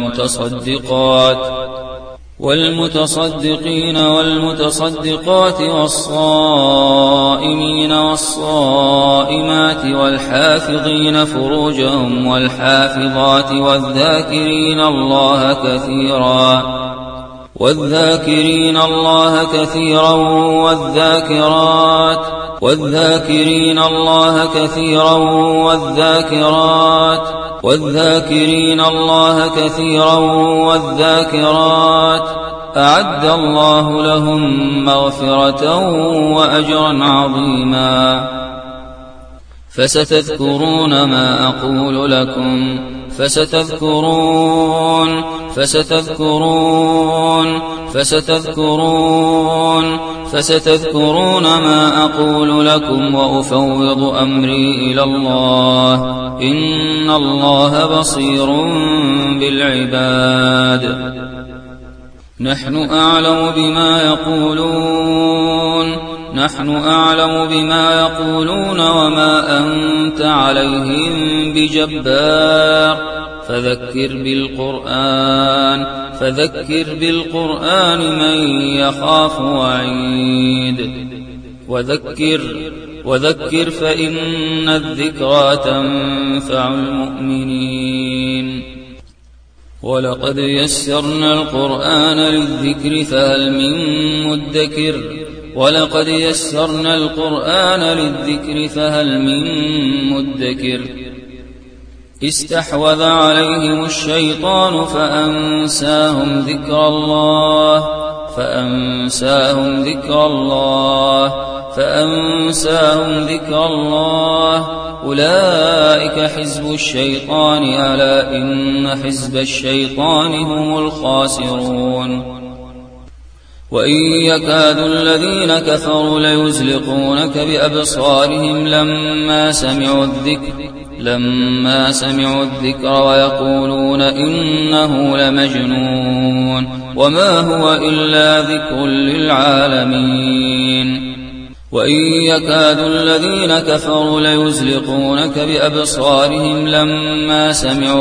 [SPEAKER 1] والمتصدقات والصائمين والصائمات والحافظين فروجهم والحافظات والذاكرين الله كثيرا والذاكرات أعد الله لهم مغفرة وأجرا عظيما فستذكرون ما أقول لكم فستذكرون ما أقول لكم وأفوض أمري إلى الله إن الله بصير بالعباد نحن أعلم بما يقولون وما أنت عليهم بجبار فذكر بالقرآن من يخاف وعيد وذكر فإن الذكرى تنفع المؤمنين ولقد يسرنا القرآن للذكر فهل من مدكر استحوذ عليهم الشيطان فأنساهم ذكر الله أولئك حزب الشيطان ألا إن حزب الشيطان هم الخاسرون وإن يكاد الذين كفروا ليزلقونك بأبصارهم لما سمعوا الذكر ويقولون إنه لمجنون وما هو إلا ذكر للعالمين وإن يكاد الذين كفروا ليزلقونك بأبصارهم لما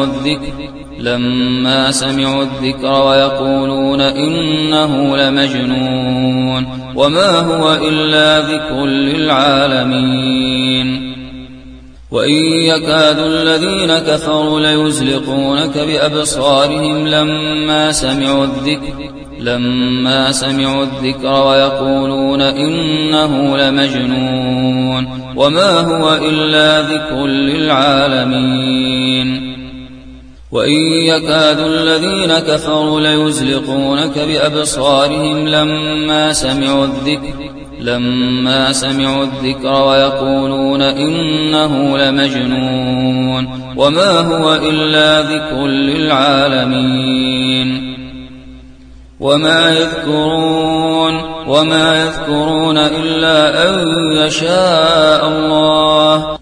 [SPEAKER 1] سمعوا الذكر ويقولون إنه لمجنون وما هو إلا ذكر للعالمين وإن يكاد الذين كفروا ليزلقونك بأبصارهم لما سمعوا الذكر ويقولون إنه لمجنون وما هو إلا ذكر للعالمين وإن يكاد الذين كفروا ليزلقونك بأبصارهم لما سمعوا الذكر ويقولون إنه لمجنون وما هو إلا ذكر للعالمين وما يذكرون إلا أن يشاء الله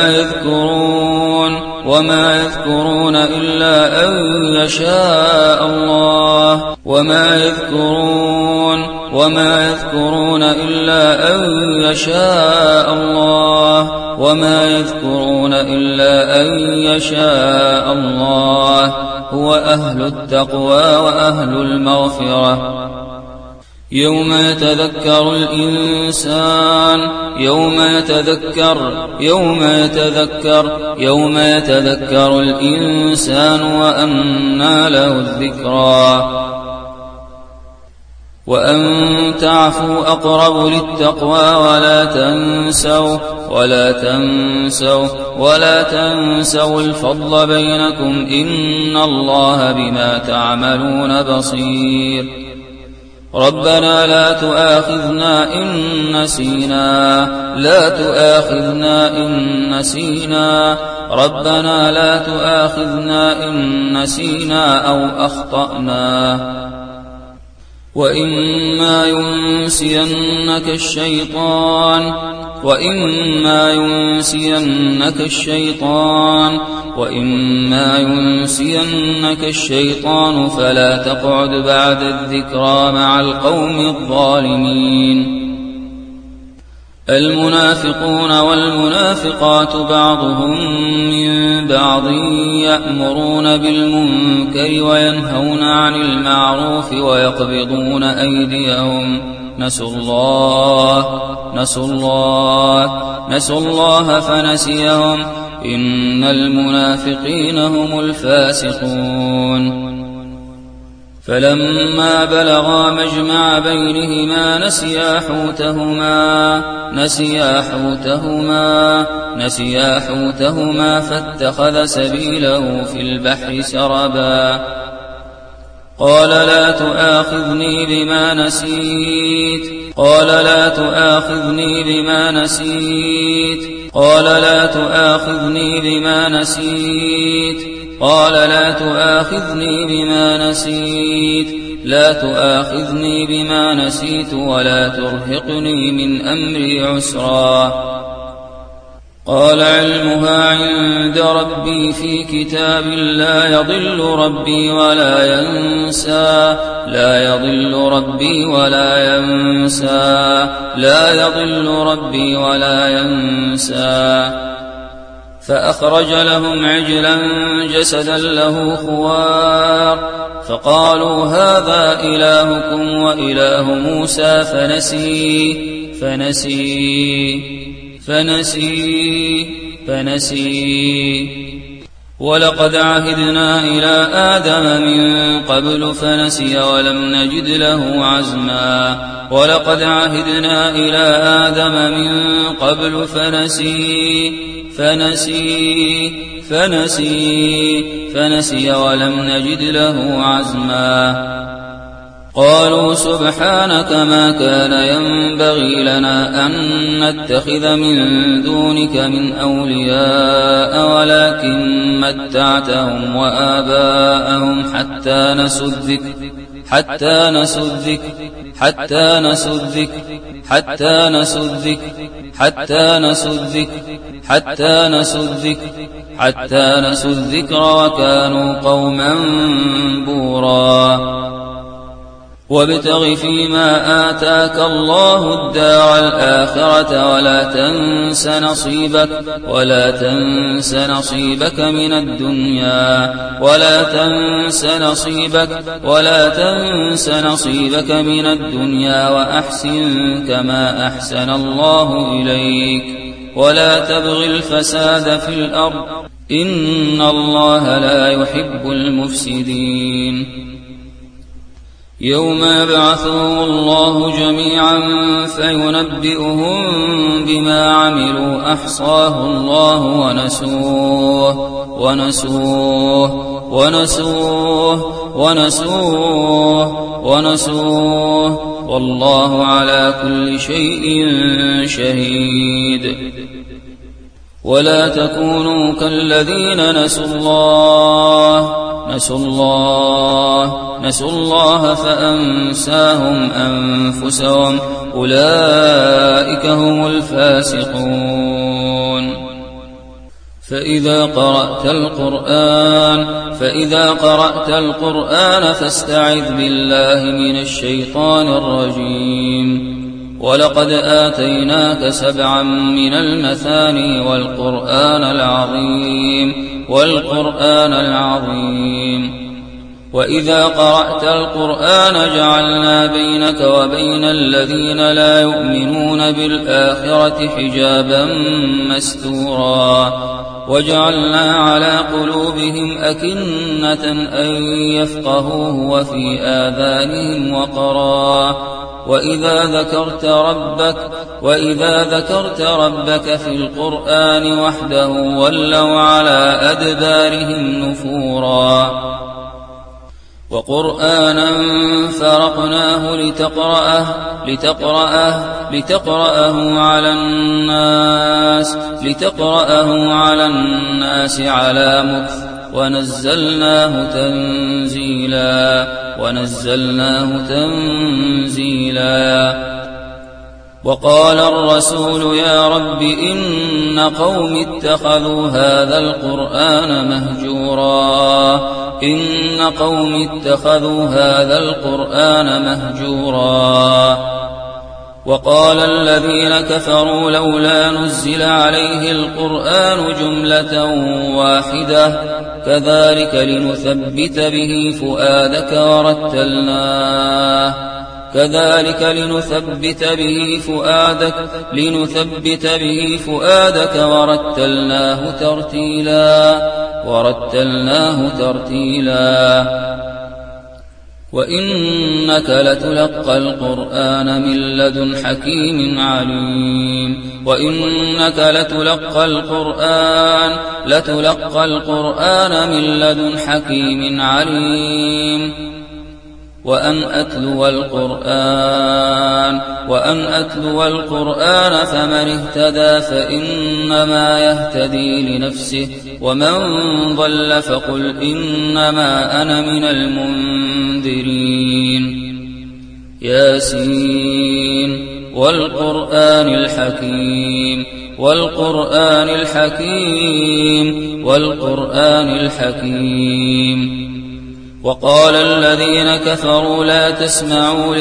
[SPEAKER 1] هو أهل التقوى وأهل المغفرة يوم يتذكر الإنسان وأنى له الذكرى وأن تعفوا أقرب للتقوى ولا تنسوا الفضل بينكم إن الله بما تعملون بصير ربنا لا تؤاخذنا إن نسينا أو أخطأنا وإما ينسينك الشيطان فلا تقعد بعد الذكرى مع القوم الظالمين المنافقون والمنافقات بعضهم من بعض يأمرون بالمنكر وينهون عن المعروف ويقبضون أيديهم نسوا الله فنسيهم إن المنافقين هم الفاسقون فلما بلغا مجمع بينهما نسيا حوتهما فاتخذ سبيله في البحر سربا قال لا تؤاخذني بما نسيت ولا ترهقني من أمري عسرا قال علمها عند ربي في كتاب لا يضل ربي ولا ينسى لا يضل ربي ولا ينسى لا يضل ربي ولا ينسى. فأخرج لهم عجلا جسدا له خوار فقالوا هذا إلهكم وإله موسى فنسي. ولقد عهدنا إلى آدم من قبل فنسي ولم نجد له عزما ولقد عهدنا إلى آدم من قبل فنسي ولم نجد له عزما. قالوا سبحانك ما كان ينبغي لنا أن نتخذ من دونك من أولياء ولكن متعتهم وآباءهم حتى نسوا الذكر وكانوا قوما بورا. وابتغ فيما آتاك الله الدار الآخرة ولا تنس نصيبك من الدنيا وأحسن كما أحسن الله إليك ولا تبغ الفساد في الأرض إن الله لا يحب المفسدين. يوم يبعثهم الله جميعا فينبئهم بما عملوا أحصاه الله ونسوه والله على كل شيء شهيد. ولا تكونوا كالذين نسوا الله فأنساهم أنفسهم أولئك هم الفاسقون. فإذا قرأت القرآن فاستعذ بالله من الشيطان الرجيم. ولقد آتيناك 7 من المثاني والقرآن العظيم. وإذا قرأت القرآن جعلنا بينك وبين الذين لا يؤمنون بالآخرة حجابا مستورا وجعلنا على قلوبهم أكنة أن يفقهوه وفي آذانهم وقرا وإذا ذكرت ربك في القرآن وحده ولوا على أدبارهم نفورا. وقرآنا فرقناه لتقرأه على الناس على مكث ونزلناه تنزيلا. وقال الرسول يا رب إن قوم اتخذوا هذا القرآن مهجورا. وقال الذين كفروا لولا نزل عليه القرآن جملة واحدة كذلك لنثبت به فؤادك ورتلناه ترتيلا. وإنك لتلقى القرآن من لدن حكيم عليم. وأن أتلو القرآن فمن اهتدى فإنما يهتدي لنفسه ومن ضل فقل إنما أنا من المنذرين. ياسين والقرآن الحكيم والقرآن الحكيم وقال الذين كفروا لا تسمعوا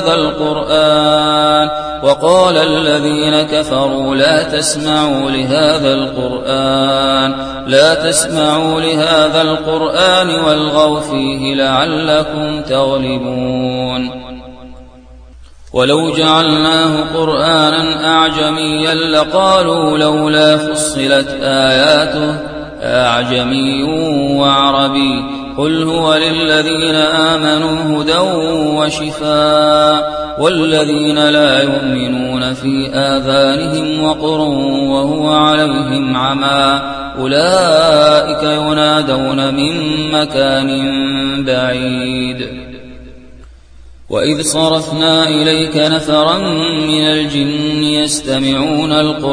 [SPEAKER 1] لهذا القرآن والغوا فيه لعلكم تغلبون ولو جعلناه قرآنا أعجميا لقالوا لولا فصلت آياته أعجمي وعربي قل هو للذين آمنوا هدى وشفاء والذين لا يؤمنون في آذانهم وقر وهو عليهم عمى أولئك ينادون من مكان بعيد وإذ صرفنا إليك نفرا من الجن يستمعون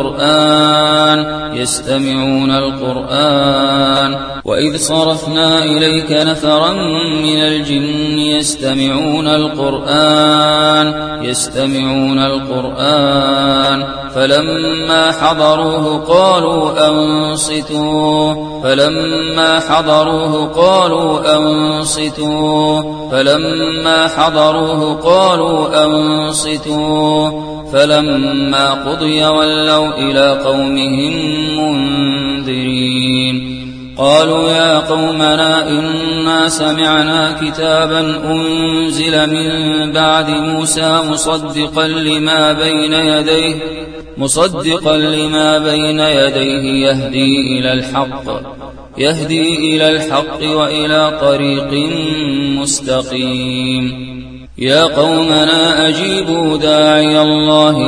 [SPEAKER 1] القرآن فلما حضروه قالوا أنصتوا فلما قضي ولوا إلى قومهم منذرين قالوا يا قومنا إنا سمعنا كتابا أنزل من بعد موسى مصدقا لما بين يديه يهدي إلى الحق وإلى طريق مستقيم يا قومنا أجيبوا داعي الله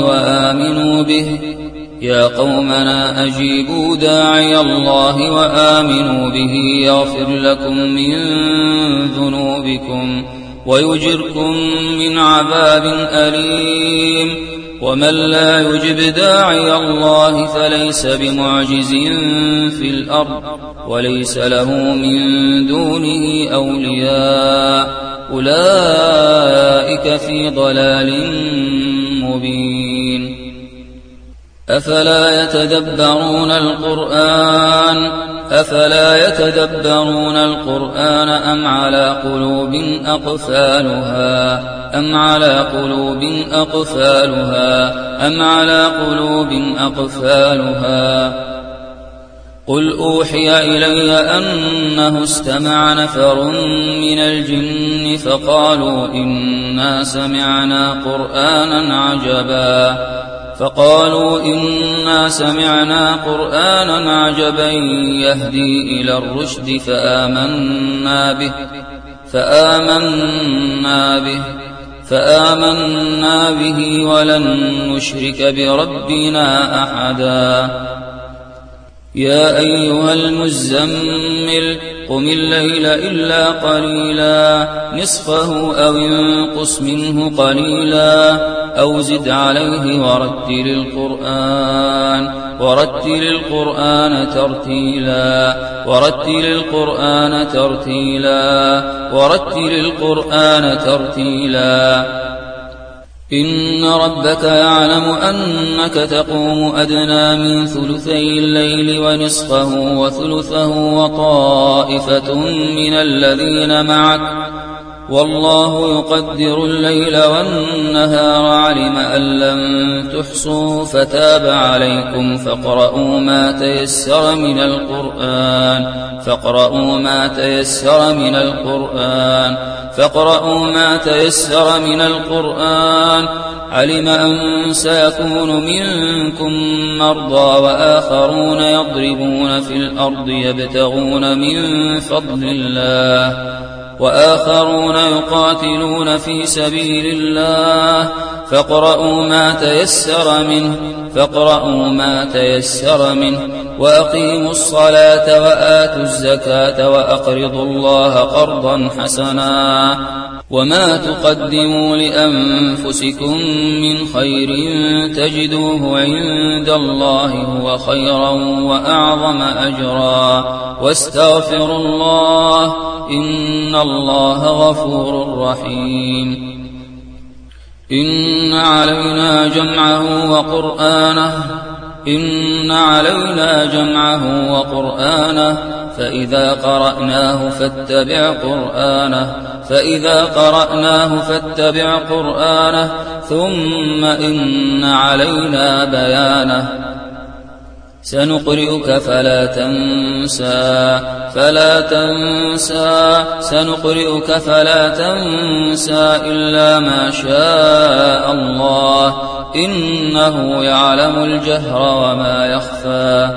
[SPEAKER 1] وآمنوا به يغفر لكم من ذنوبكم ويجركم من عذاب أليم ومن لا يجب داعي الله فليس بمعجز في الأرض وليس له من دونه أولياء أولئك في ضلال مبين أفلا يتدبرون القرآن أم على قلوب أقفالها قل أوحي إلي أنه استمع نفر من الجن فقالوا إنا سمعنا قرآنا عجبا يهدي إلى الرشد فآمنا به ولن نشرك بربنا أحدا يا أيها المزمل قم الليل إلا قليلا نصفه أو انقص منه قليلا أو زد عليه ورتل القرآن ترتيلا إن ربك يعلم أنك تقوم أدنى من ثلثي الليل ونصفه وثلثه وطائفة من الذين معك والله يقدر الليل والنهار علم أن لن تحصوا فتاب عليكم فاقرؤوا ما تيسر من القرآن علم أن سيكون منكم مرضى وآخرون يضربون في الأرض يبتغون من فضل الله وآخرون يقاتلون في سبيل الله فاقرؤوا ما تيسر منه وأقيموا الصلاة وآتوا الزكاة وأقرضوا الله قرضا حسنا وما تقدموا لأنفسكم من خير تجدوه عند الله هو خيرا وأعظم أجرا واستغفروا الله إن الله غفور رحيم إن علينا جمعه وقرآنه إن علينا جمعه وقرآنه فإذا قرأناه فاتبع قرآنه ثم إن علينا بيانه سنقرئك فلا تنسى إلا ما شاء الله إنه يعلم الجهر وما يخفى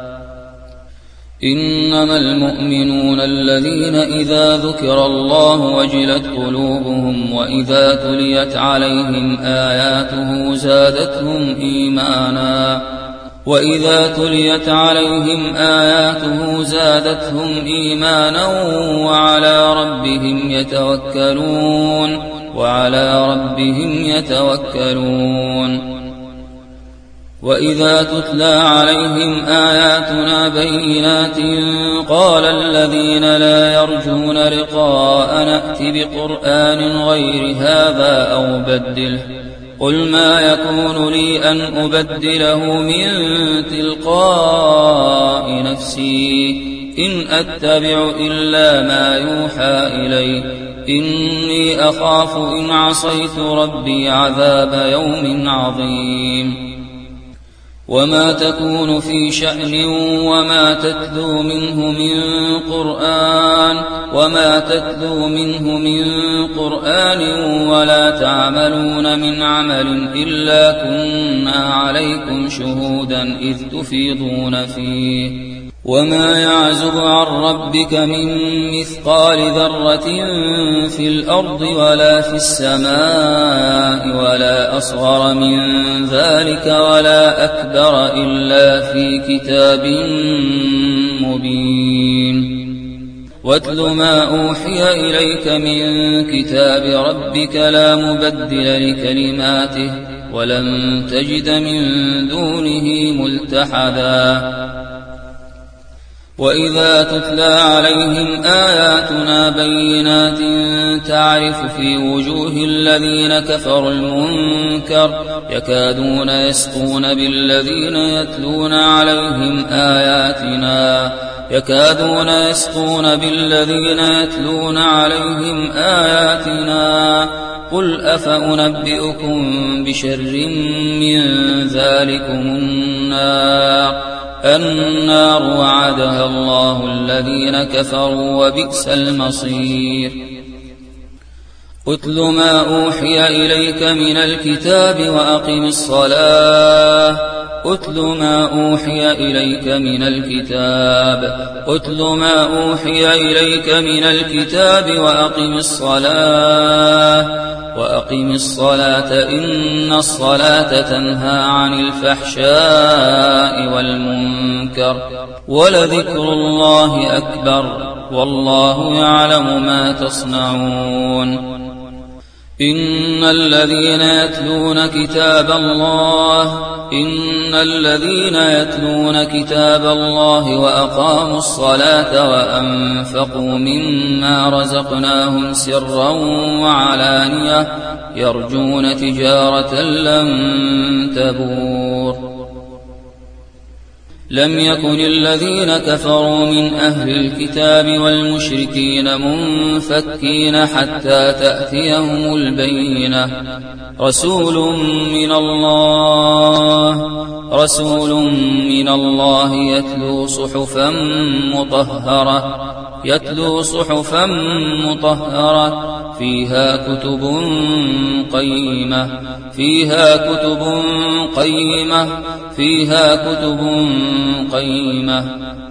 [SPEAKER 1] إنما المؤمنون الذين إذا ذكر الله وجلت قلوبهم وإذا تليت عليهم آياته زادتهم إيمانا وعلى ربهم يتوكلون وإذا تتلى عليهم آياتنا بينات قال الذين لا يرجون لقاءنا ائت بقرآن غير هذا أو بدله قل ما يكون لي أن أبدله من تلقاء نفسي إن أتبع إلا ما يوحى إلي إني أخاف إن عصيت ربي عذاب يوم عظيم وما تكون في شأن وما تتلو منه من قرآن ولا تعملون من عمل إلا كنا عليكم شهودا إذ تفيضون فيه وما يعزب عن ربك من مثقال ذرة في الأرض ولا في السماء ولا أصغر من ذلك ولا أكبر إلا في كتاب مبين واتل ما أوحي إليك من كتاب ربك لا مبدل لكلماته ولن تجد من دونه ملتحدا وإذا تتلى عليهم آياتنا بينات تعرف في وجوه الذين كفروا المنكر يكادون يسطون بالذين يتلون عليهم آياتنا قل أفأنبئكم بشر من ذلكم النار وعدها الله الذين كفروا وبئس المصير أتل ما أوحي إليك من الكتاب وأقم الصلاة وأقم الصلاة إن الصلاة تنهى عن الفحشاء والمنكر ولذكر الله أكبر والله يعلم ما تصنعون إن الذين يتلون كتاب الله وأقاموا الصلاة وأنفقوا مما رزقناهم سرا وعلانية يرجون تجارة لن تبور لم يكن الذين كفروا من أهل الكتاب والمشركين منفكين حتى تأتيهم البينة رسول من الله يتلو صحفا مطهرة فيها كتب قيمة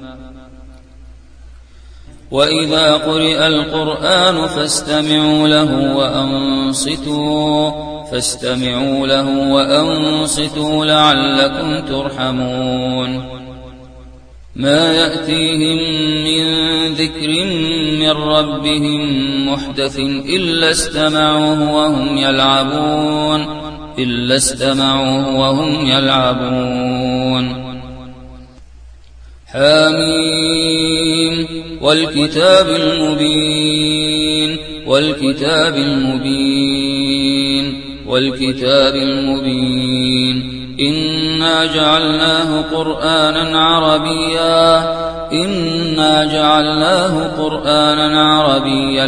[SPEAKER 1] وإذا قرئ القرآن فاستمعوا له وأنصتوا لعلكم ترحمون ما يأتيهم من ذكر من ربهم محدث إلا استمعوه وهم يلعبون حاميم والكتاب المبين إنا جعلناه قرآنا عربيا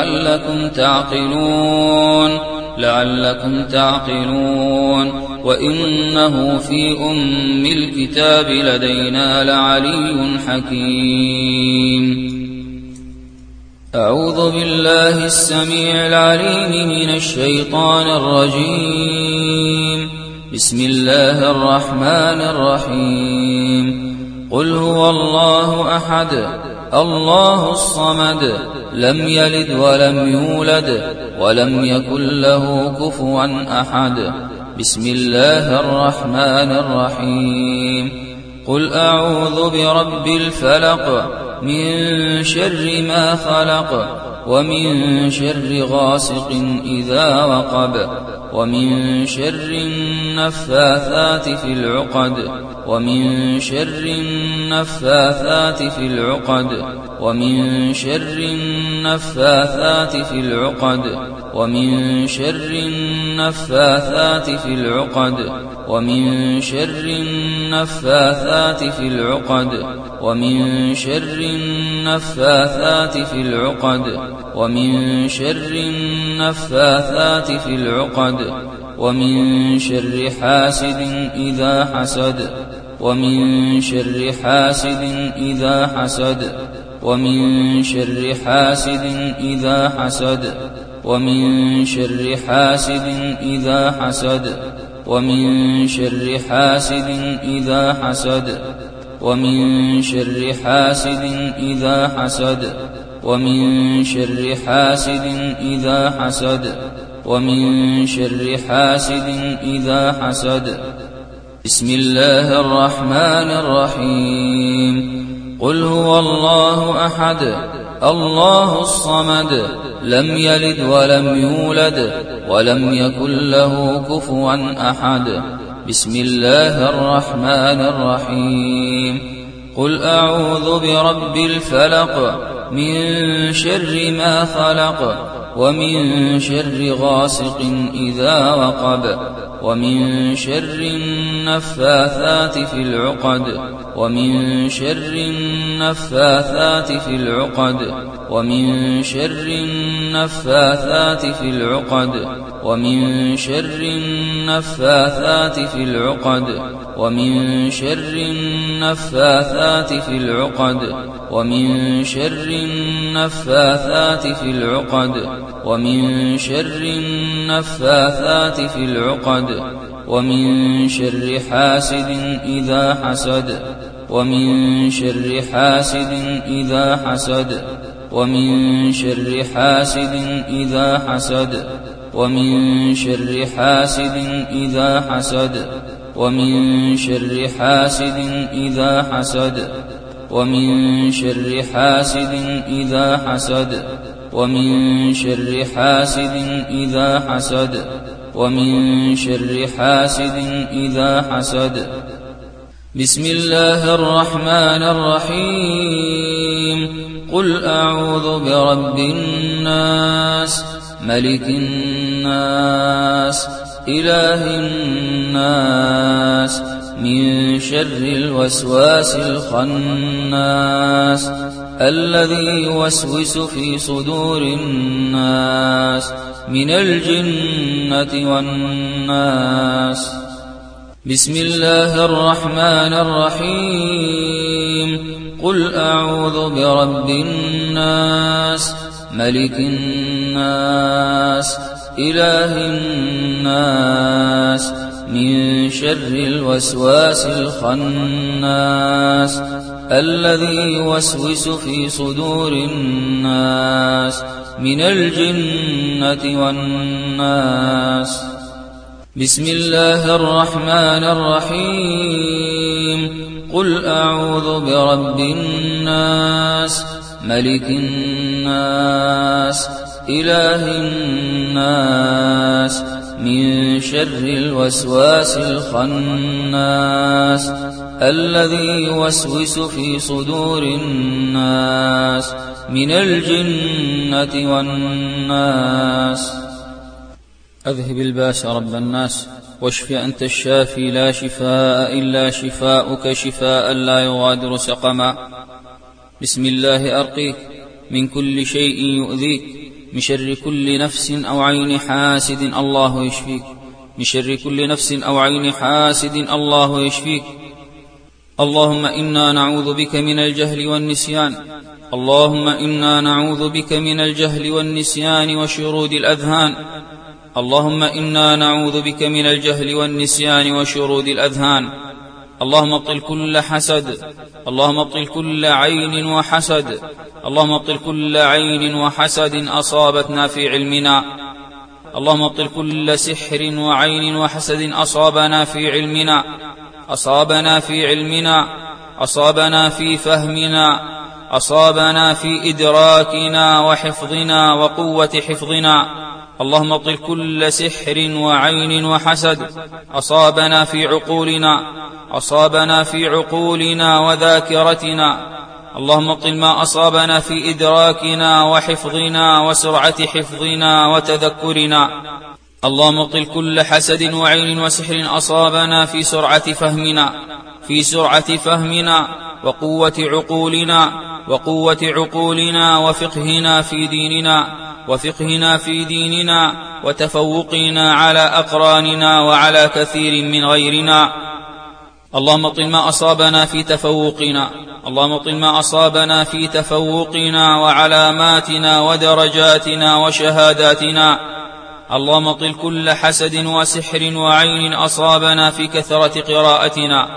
[SPEAKER 1] لعلكم تعقلون وإنه في أم الكتاب لدينا لعلي حكيم. أعوذ بالله السميع العليم من الشيطان الرجيم. بسم الله الرحمن الرحيم. قل هو الله أحد الله الصمد لم يلد ولم يولد ولم يكن له كفوا أحد. بسم الله الرحمن الرحيم. قل أعوذ برب الفلق من شر ما خلق ومن شر غاسق إذا وقب ومن شر النفاثات في العقد ومن شر النفاثات في العقد ومن شر النفاثات في العقد ومن شر النفاثات في العقد ومن شر النفاثات في العقد ومن شر النفاثات في العقد ومن شر النفاثات في العقد ومن شر حاسد إذا حسد ومن شر حاسد إذا حسد ومن شر حاسد إذا حسد ومن شر حاسد إذا حسد ومن شر حاسد إذا حسد ومن شر حاسد إذا حسد ومن شر حاسد إذا حسد ومن شر حاسد إذا حسد. بسم الله الرحمن الرحيم. قل هو الله أحد الله الصمد لم يلد ولم يولد ولم يكن له كفوا أحد. بسم الله الرحمن الرحيم. قل أعوذ برب الفلق من شر ما خلق ومن شر غاسق إذا وقب ومن شر النفاثات في العقد ومن شر النفاثات في العقد ومن شر النفاثات في العقد ومن شر النفاثات في العقد ومن شر النفاثات في العقد ومن شر النفاثات في العقد ومن شر النفاثات في العقد ومن شر حاسد إذا حسد ومن شر حاسد إذا حسد ومن شر حاسد إذا حسد ومن شر حاسد إذا حسد ومن شر حاسد إذا حسد ومن شر حاسد إذا حسد ومن شر حاسد إذا حسد ومن شر حاسد إذا حسد. بسم الله الرحمن الرحيم. قل أعوذ برب الناس ملك الناس إله الناس من شر الوسواس الخناس الذي يوسوس في صدور الناس من الجنة والناس. بسم الله الرحمن الرحيم. قل أعوذ برب الناس ملك الناس إله الناس من شر الوسواس الخناس الذي يوسوس في صدور الناس من الجنة والناس. بسم الله الرحمن الرحيم. قل أعوذ برب الناس ملك الناس إله الناس من شر الوسواس الخناس الذي يوسوس في صدور الناس من الجنة والناس. أذهب الباس رب الناس واشف أنت الشافي لا شفاء إلا شفاؤك شفاء لا يغادر سقما. بسم الله أرقيك من كل شيء يؤذيك، من شر كل نفس أو عين حاسد الله يشفيك، من شر كل نفس أو عين حاسد الله يشفيك. اللهم إنا نعوذ بك من الجهل والنسيان، اللهم إنا نعوذ بك من الجهل والنسيان وشرود الأذهان، اللهم إنا نعوذ بك من الجهل والنسيان وشرود الأذهان. اللهم ابطل كل حسد، اللهم ابطل كل عين وحسد، اللهم ابطل كل عين وحسد أصابتنا في علمنا، اللهم ابطل كل سحر وعين وحسد أصابنا في علمنا، أصابنا في علمنا، أصابنا في فهمنا، أصابنا في إدراكنا وحفظنا وقوة حفظنا. اللهم ابطل كل سحر وعين وحسد أصابنا في عقولنا، أصابنا في عقولنا وذاكرتنا. اللهم ابطل ما أصابنا في إدراكنا وحفظنا وسرعة حفظنا وتذكرنا. اللهم ابطل كل حسد وعين وسحر أصابنا في سرعة فهمنا، في سرعة فهمنا وقوة عقولنا، وقوة عقولنا وفقهنا في ديننا، وفقهنا في ديننا وتفوقنا على أقراننا وعلى كثير من غيرنا. اللهم ابطل ما أصابنا في تفوقنا، اللهم ابطل ما أصابنا في تفوقنا وعلاماتنا ودرجاتنا وشهاداتنا. اللهم ابطل كل حسد وسحر وعين أصابنا في كثرة قراءتنا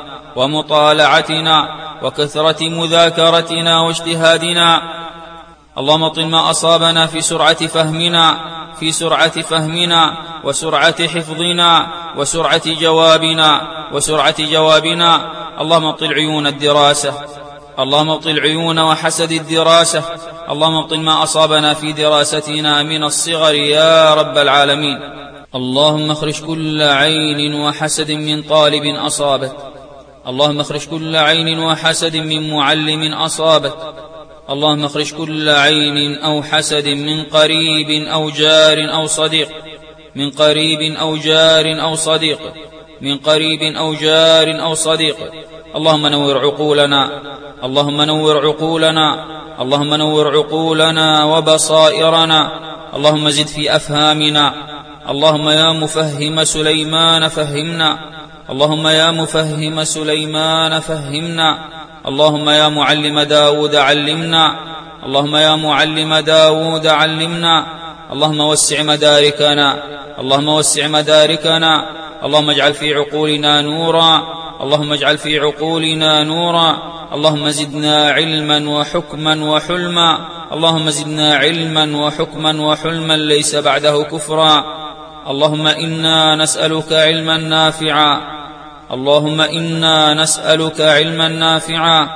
[SPEAKER 1] ومطالعتنا وكثرة مذاكرتنا واجتهادنا. اللهم ابطل ما أصابنا في سرعة فهمنا، في سرعة فهمنا وسرعة حفظنا وسرعة جوابنا وسرعة جوابنا. اللهم ابطل عيون الدراسة، اللهم ابطل عيون وحسد الدراسة، اللهم ابطل ما أصابنا في دراستنا من الصغر يا رب العالمين. اللهم اخرج كل عين وحسد من طالب أصابت، اللهم اخرج كل عين وحسد من معلم أصابت، اللهم اخرج كل عين أو حسد من قريب أو جار أو صديق، من قريب أو جار أو صديق، من قريب أو جار أو صديق. اللهم نور عقولنا، اللهم نور عقولنا، اللهم نور عقولنا وبصائرنا، اللهم زد في أفهامنا. اللهم يا مفهم سليمان فهمنا، اللهم يا مفهم سليمان فهمنا، اللهم يا معلم داود علمنا، اللهم يا معلم داود علمنا. اللهم وسع مداركنا، اللهم وسع مداركنا، اللهم اجعل في عقولنا نورا، اللهم اجعل في عقولنا نورا. اللهم زدنا علما وحكما وحلما، اللهم زدنا علما وحكما وحلما ليس بعده كفرا. اللهم إنا نسألك علما نافعا، اللهم إنا نسألك علما نافعا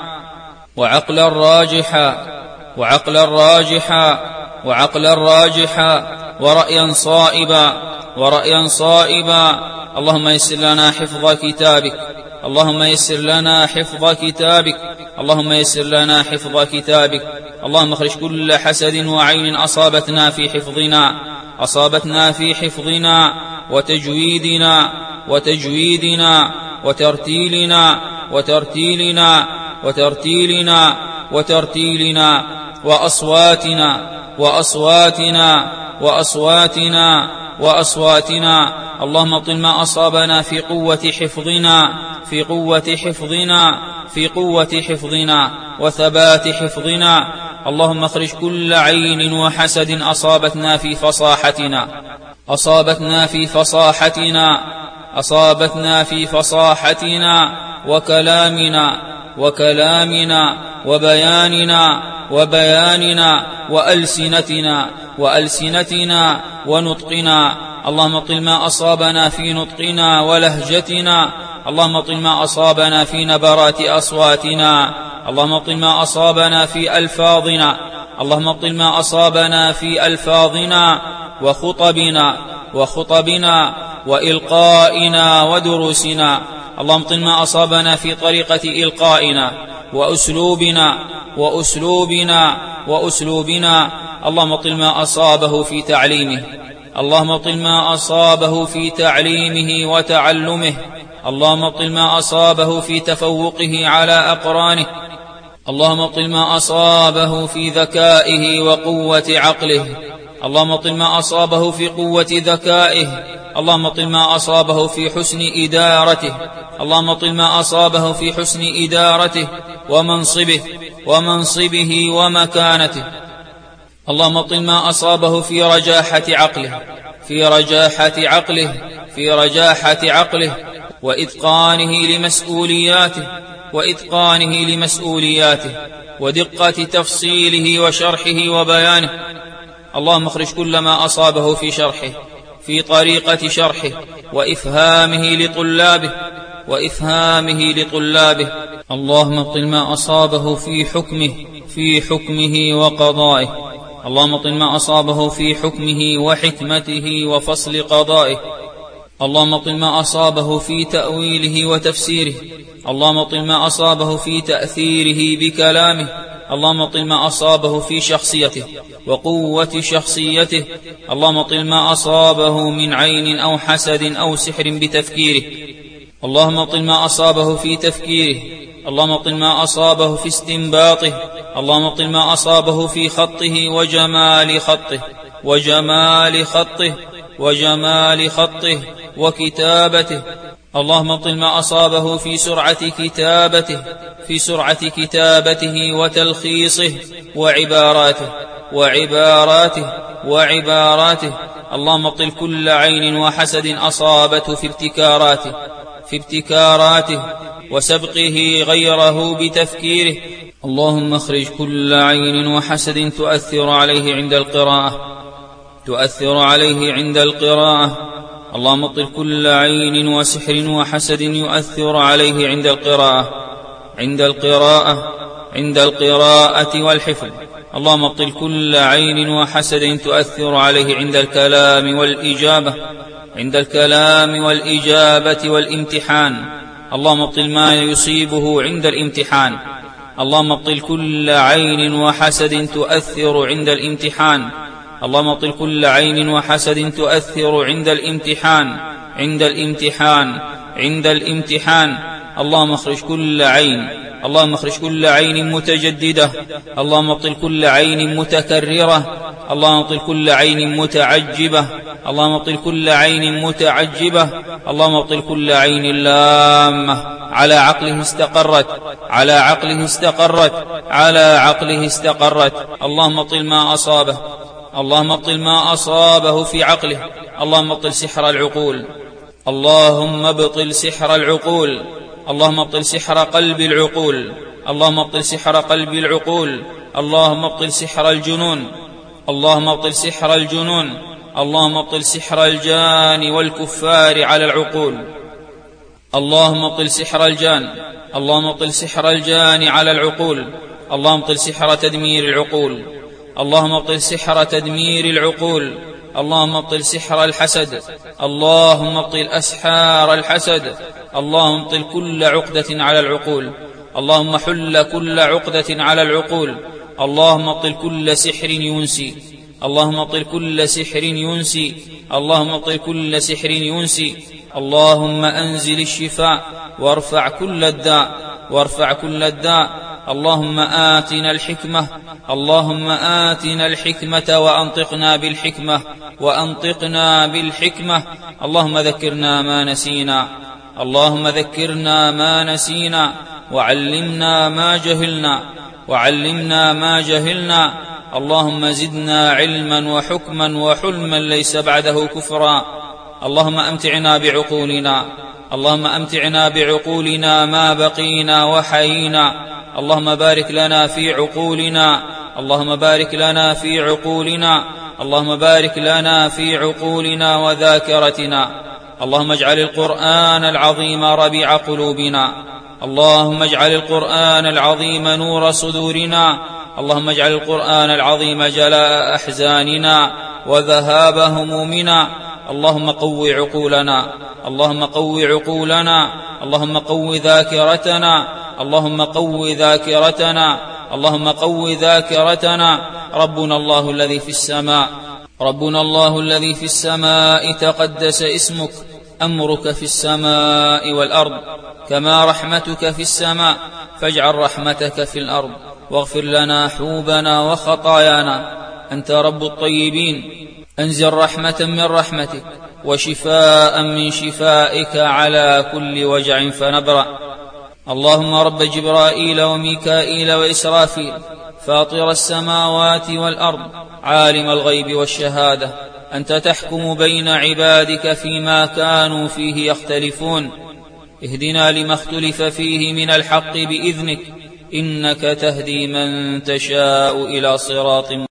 [SPEAKER 1] وعقلا راجحا، وعقلا راجحا، وعقلا راجحا ورأيا صائبا، ورأيا صائبا. اللهم يسر لنا حفظ كتابك، اللهم يسر لنا حفظ كتابك، اللهم يسر لنا حفظ كتابك. اللهم اخرج كل حسد وعين أصابتنا في حفظنا، أصابتنا في حفظنا وتجويدنا وتجويدنا وترتيلنا وترتيلنا وترتيلنا وترتيلنا وأصواتنا وأصواتنا وأصواتنا وأصواتنا. اللهم ابطل ما أصابنا في قوة حفظنا، في قوة حفظنا، في قوة حفظنا وثبات حفظنا. اللهم اخرج كل عين وحسد أصابتنا في فصاحتنا، أصابتنا في فصاحتنا، أصابتنا في فصاحتنا وكلامنا وكلامنا وبياننا وبياننا وألسنتنا وألسنتنا ونطقنا. اللهم اطل ما أصابنا في نطقنا ولهجتنا، اللهم اطل ما أصابنا في نبرات أصواتنا، اللهم اطل ما أصابنا في ألفاظنا، اللهم اطل ما أصابنا في ألفاظنا وخطبنا وخطبنا وإلقائنا ودروسنا. اللهم اطل ما أصابنا في طريقة إلقائنا وأسلوبنا وأسلوبنا وأسلوبنا. اللهم اطل ما أصابه في تعليمه، اللهم ابطل ما أصابه في تعليمه وتعلمه، اللهم ابطل ما أصابه في تفوقه على أقرانه، اللهم ابطل ما أصابه في ذكائه وقوة عقله، اللهم ابطل ما أصابه في قوة ذكائه، اللهم ابطل ما أصابه في حسن إدارته، اللهم ابطل ما أصابه في حسن إدارته ومنصبه ومكانته، اللهم ابطل ما أصابه في رجاحة عقله وإتقانه لمسؤولياته ودقة تفصيله وشرحه وبيانه. اللهم اخرج كل ما أصابه في شرحه، في طريقة شرحه وإفهامه لطلابه. اللهم ابطل ما أصابه في حكمه وقضائه، اللهم ابطل ما أصابه في حكمه وحكمته وفصل قضائه، اللهم ابطل ما أصابه في تأويله وتفسيره، اللهم ابطل ما أصابه في تأثيره بكلامه، اللهم ابطل ما أصابه في شخصيته وقوة شخصيته، اللهم ابطل ما أصابه من عين أو حسد أو سحر بتفكيره، اللهم ابطل ما أصابه في تفكيره، اللهم ابطل ما أصابه في استنباطه، اللهم ابطل ما أصابه في خطه وجمال خطه وكتابته، اللهم ابطل ما أصابه في سرعة كتابته وتلخيصه وعباراته، اللهم ابطل كل عين وحسد أصابته في ابتكاراته وسبقه غيره بتفكيره، اللهم اخرج كل عين وحسد تؤثر عليه عند القراءة، اللهم ابطل كل عين وسحر وحسد يؤثر عليه عند القراءة والحفظ، اللهم ابطل كل عين وحسد تؤثر عليه عند الكلام والإجابة والامتحان، اللهم ابطل ما يصيبه عند الامتحان، اللهم ابطل كل عين وحسد تؤثر عند الامتحان، اللهم ابطل كل عين وحسد تؤثر عند الامتحان، اللهم اخرج كل عين متجددة، اللهم ابطل كل عين متكررة، اللهم ابطل كل عين متعجبة، اللهم ابطل كل عين متعجبة، اللهم ابطل كل عين لامة على عقله استقرت، اللهم ابطل ما أصابه في عقله، اللهم ابطل سحر العقول، اللهم ابطل سحر العقول، اللهم ابطل سحر قلب العقول، اللهم ابطل سحر قلب العقول، اللهم ابطل سحر الجنون، اللهم ابطل سحر الجنون، اللهم ابطل سحر الجان والكفار على العقول، اللهم ابطل سحر الجان، اللهم ابطل سحر الجان على العقول، اللهم ابطل سحر تدمير العقول، اللهم ابطل سحر تدمير العقول، اللهم ابطل سحر الحسد، اللهم ابطل أسحار الحسد، اللهم ابطل كل عقدة على العقول، اللهم حل كل عقدة على العقول، اللهم ابطل كل سحر ينسي، اللهم ابطل كل سحر ينسي، اللهم ابطل كل سحر ينسي، اللهم أنزل الشفاء وارفع كل الداء، اللهم آتنا الحكمة وأنطقنا بالحكمة، اللهم ذكرنا ما نسينا وعلمنا ما جهلنا، اللهم زدنا علما وحكما وحلما ليس بعده كفرا، اللهم أمتعنا بعقولنا ما بقينا وحيينا، اللهم بارك لنا في عقولنا، اللهم بارك لنا في عقولنا وذاكرتنا، اللهم اجعل القرآن العظيم ربيع قلوبنا، اللهم اجعل القرآن العظيم نور صدورنا، اللهم اجعل القرآن العظيم جلاء أحزاننا وذهاب همومنا، اللهم قو عقولنا، اللهم قو عقولنا، اللهم قو ذاكرتنا، اللهم قو ذاكرتنا، اللهم قو ذاكرتنا، ربنا الله الذي في السماء، ربنا الله الذي في السماء تقدس اسمك، أمرك في السماء والأرض، كما رحمتك في السماء، فاجعل رحمتك في الأرض، واغفر لنا حوبنا وخطايانا. أنت رب الطيبين، أنزل رحمة من رحمتك وشفاء من شفائك على كل وجع فنبرأ. اللهم رب جبرائيل وميكائيل وإسرافيل، فاطر السماوات والأرض، عالم الغيب والشهادة، أنت تحكم بين عبادك فيما كانوا فيه يختلفون، اهدنا لما اختلف فيه من الحق بإذنك، إنك تهدي من تشاء إلى صراط